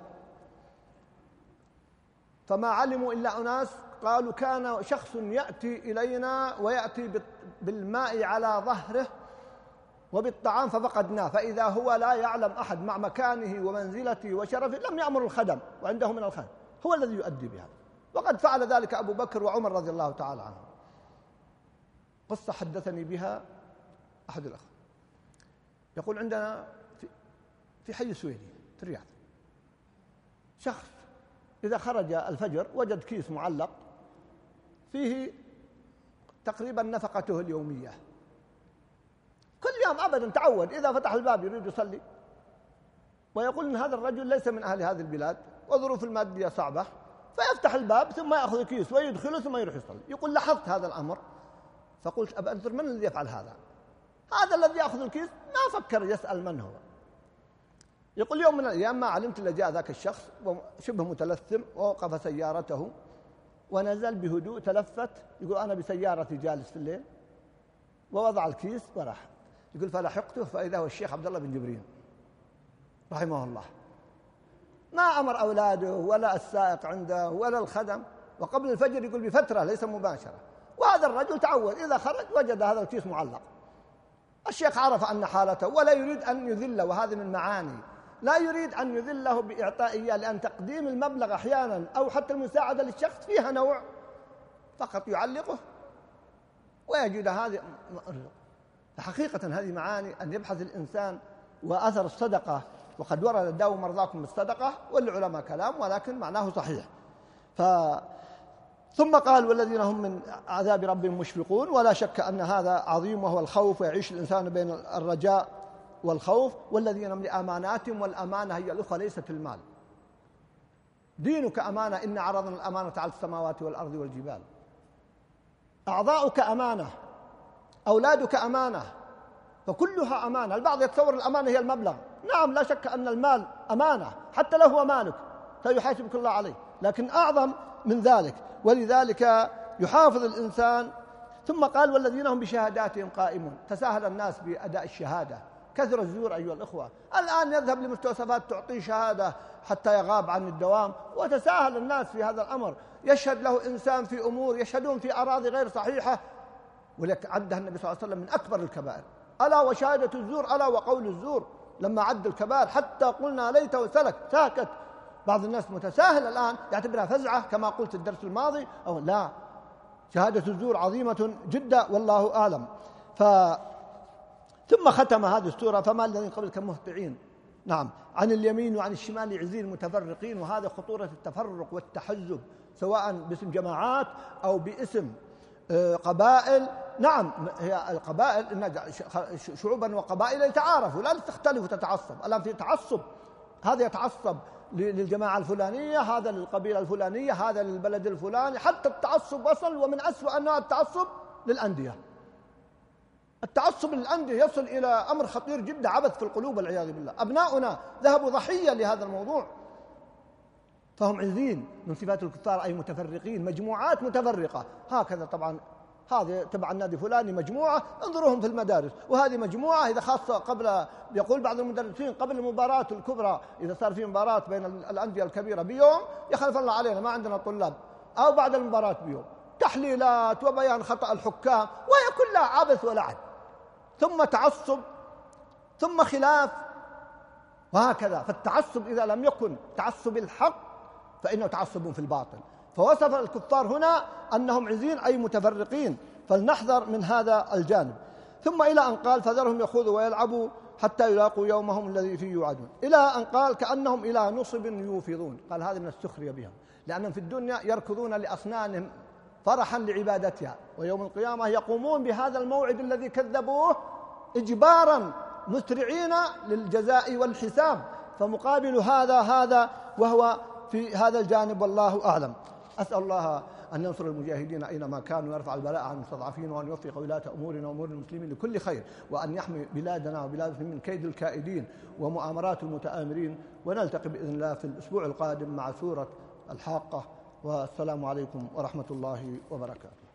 فما علموا إلا أناس قالوا كان شخص يأتي إلينا ويأتي بالماء على ظهره وبالطعام ففقدناه، فإذا هو لا يعلم أحد مع مكانه ومنزلته وشرفه لم يأمر الخدم، وعنده من الخدم هو الذي يؤدي بها. وقد فعل ذلك أبو بكر وعمر رضي الله تعالى عنهم. قصة حدثني بها أحد الأخوة، يقول عندنا في حي السويدي في الرياض شخص إذا خرج الفجر وجد كيس معلق فيه تقريبا نفقته اليومية، كل يوم أبدا تعود إذا فتح الباب يريد يصلي، ويقول إن هذا الرجل ليس من أهل هذه البلاد وظروف المادية صعبة، فيفتح الباب ثم يأخذ كيس ويدخله ثم يروح يصلي. يقول لاحظت هذا الأمر فقلت أبا أنظر من الذي يفعل هذا؟ هذا الذي يأخذ الكيس ما فكر يسأل من هو. يقول يوم من الأيام ما علمت إلا جاء ذاك الشخص شبه متلثم ووقف سيارته ونزل بهدوء تلفت، يقول أنا بسيارتي جالس في الليل، ووضع الكيس وراح. يقول فلحقته فإذا هو الشيخ عبد الله بن جبرين رحمه الله، ما أمر أولاده ولا السائق عنده ولا الخدم، وقبل الفجر يقول بفترة ليس مباشرة. وهذا الرجل تعود إذا خرج وجد هذا الكيس معلق. الشيخ عرف أن حالته ولا يريد أن يذله، وهذه من معاني لا يريد أن يذله بإعطاء إياه، لأن تقديم المبلغ أحيانا أو حتى المساعدة للشخص فيها نوع فقط يعلقه ويجد هذه. فحقيقة هذه معاني أن يبحث الإنسان وأثر الصدقة، وقد ورد داووا مرضاكم بالصدقة والعلماء كلام ولكن معناه صحيح. ثم قال والذين هم من عذاب ربهم مشفقون، ولا شك أن هذا عظيم وهو الخوف، ويعيش الإنسان بين الرجاء والخوف. والذين هم لأماناتهم، والأمانة هي الأخوة ليست المال. دينك أمانة، إن عرضنا الأمانة على السماوات والأرض والجبال. أعضاؤك أمانة، أولادك أمانة، فكلها أمانة. البعض يتصور الأمانة هي المبلغ، نعم لا شك أن المال أمانة حتى لو هو مالك سيحاسبك الله عليه، لكن أعظم من ذلك. ولذلك يحافظ الإنسان. ثم قال والذين هم بشهاداتهم قائمون. تساهل الناس بأداء الشهادة، كثر الزور أيها الأخوة. الآن يذهب لمستوصفات تعطي شهادة حتى يغاب عن الدوام، وتساهل الناس في هذا الأمر. يشهد له إنسان في أمور، يشهدون في أراضي غير صحيحة، ولك عدها النبي صلى الله عليه وسلم من أكبر الكبائر. ألا وشهادة الزور، ألا وقول الزور، لما عد الكبائر حتى قلنا ليته سلك ساكت. بعض الناس متساهل الآن يعتبرها فزعة كما قلت الدرس الماضي، أو لا، شهادة الزور عظيمة جدا والله أعلم. ثم ختم هذه السورة فما الذين قبلكم مهطعين، نعم، عن اليمين وعن الشمال عزين متفرقين. وهذا خطورة التفرق والتحزب، سواء باسم جماعات أو باسم قبائل. نعم، هي القبائل إن شعوبا وقبائل يتعارفوا، لا تختلف وتتعصب. الآن في تعصب، هذا يتعصب للجماعة الفلانية، هذا للقبيلة الفلانية، هذا للبلد الفلاني. حتى التعصب وصل، ومن أسوأ أنواع التعصب للأندية. التعصب للأندية يصل إلى أمر خطير جدا، عبث في القلوب والعياذ بالله. أبناؤنا ذهبوا ضحية لهذا الموضوع، فهم عزين من صفات الكفار، أي متفرقين، مجموعات متفرقة. هكذا طبعا هذه تبع النادي فلاني مجموعة، انظروهم في المدارس، وهذه مجموعة. إذا خاصة قبل، يقول بعض المدرسين قبل المباراة الكبرى، إذا صار في مباراة بين الأندية الكبيرة بيوم يخلف الله علينا ما عندنا طلاب، أو بعد المباراة بيوم تحليلات وبيان خطأ الحكام، وهي كلها عبث ولعب، ثم تعصب، ثم خلاف، وهكذا. فالتعصب إذا لم يكن تعصب الحق فإنه تعصب في الباطل. فوصف الكفار هنا أنهم عزين أي متفرقين، فلنحذر من هذا الجانب. ثم إلى أن قال فذرهم يخوضوا ويلعبوا حتى يلاقوا يومهم الذي فيه يوعدون، إلى أن قال كأنهم إلى نصب يوفضون. قال هذا من السخرية بهم، لأنهم في الدنيا يركضون لأصنامهم فرحا لعبادتها، ويوم القيامة يقومون بهذا الموعد الذي كذبوه إجبارا مسرعين للجزاء والحساب. فمقابل هذا وهو في هذا الجانب، والله أعلم. أسأل الله أن ينصر المجاهدين أينما كانوا، ويرفع البلاء عن المستضعفين، وأن يوفق ولاة أمورنا وأمور المسلمين لكل خير، وأن يحمي بلادنا وبلاد المسلمين من كيد الكائدين ومؤامرات المتآمرين. ونلتقي بإذن الله في الأسبوع القادم مع سورة الحاقة، والسلام عليكم ورحمة الله وبركاته.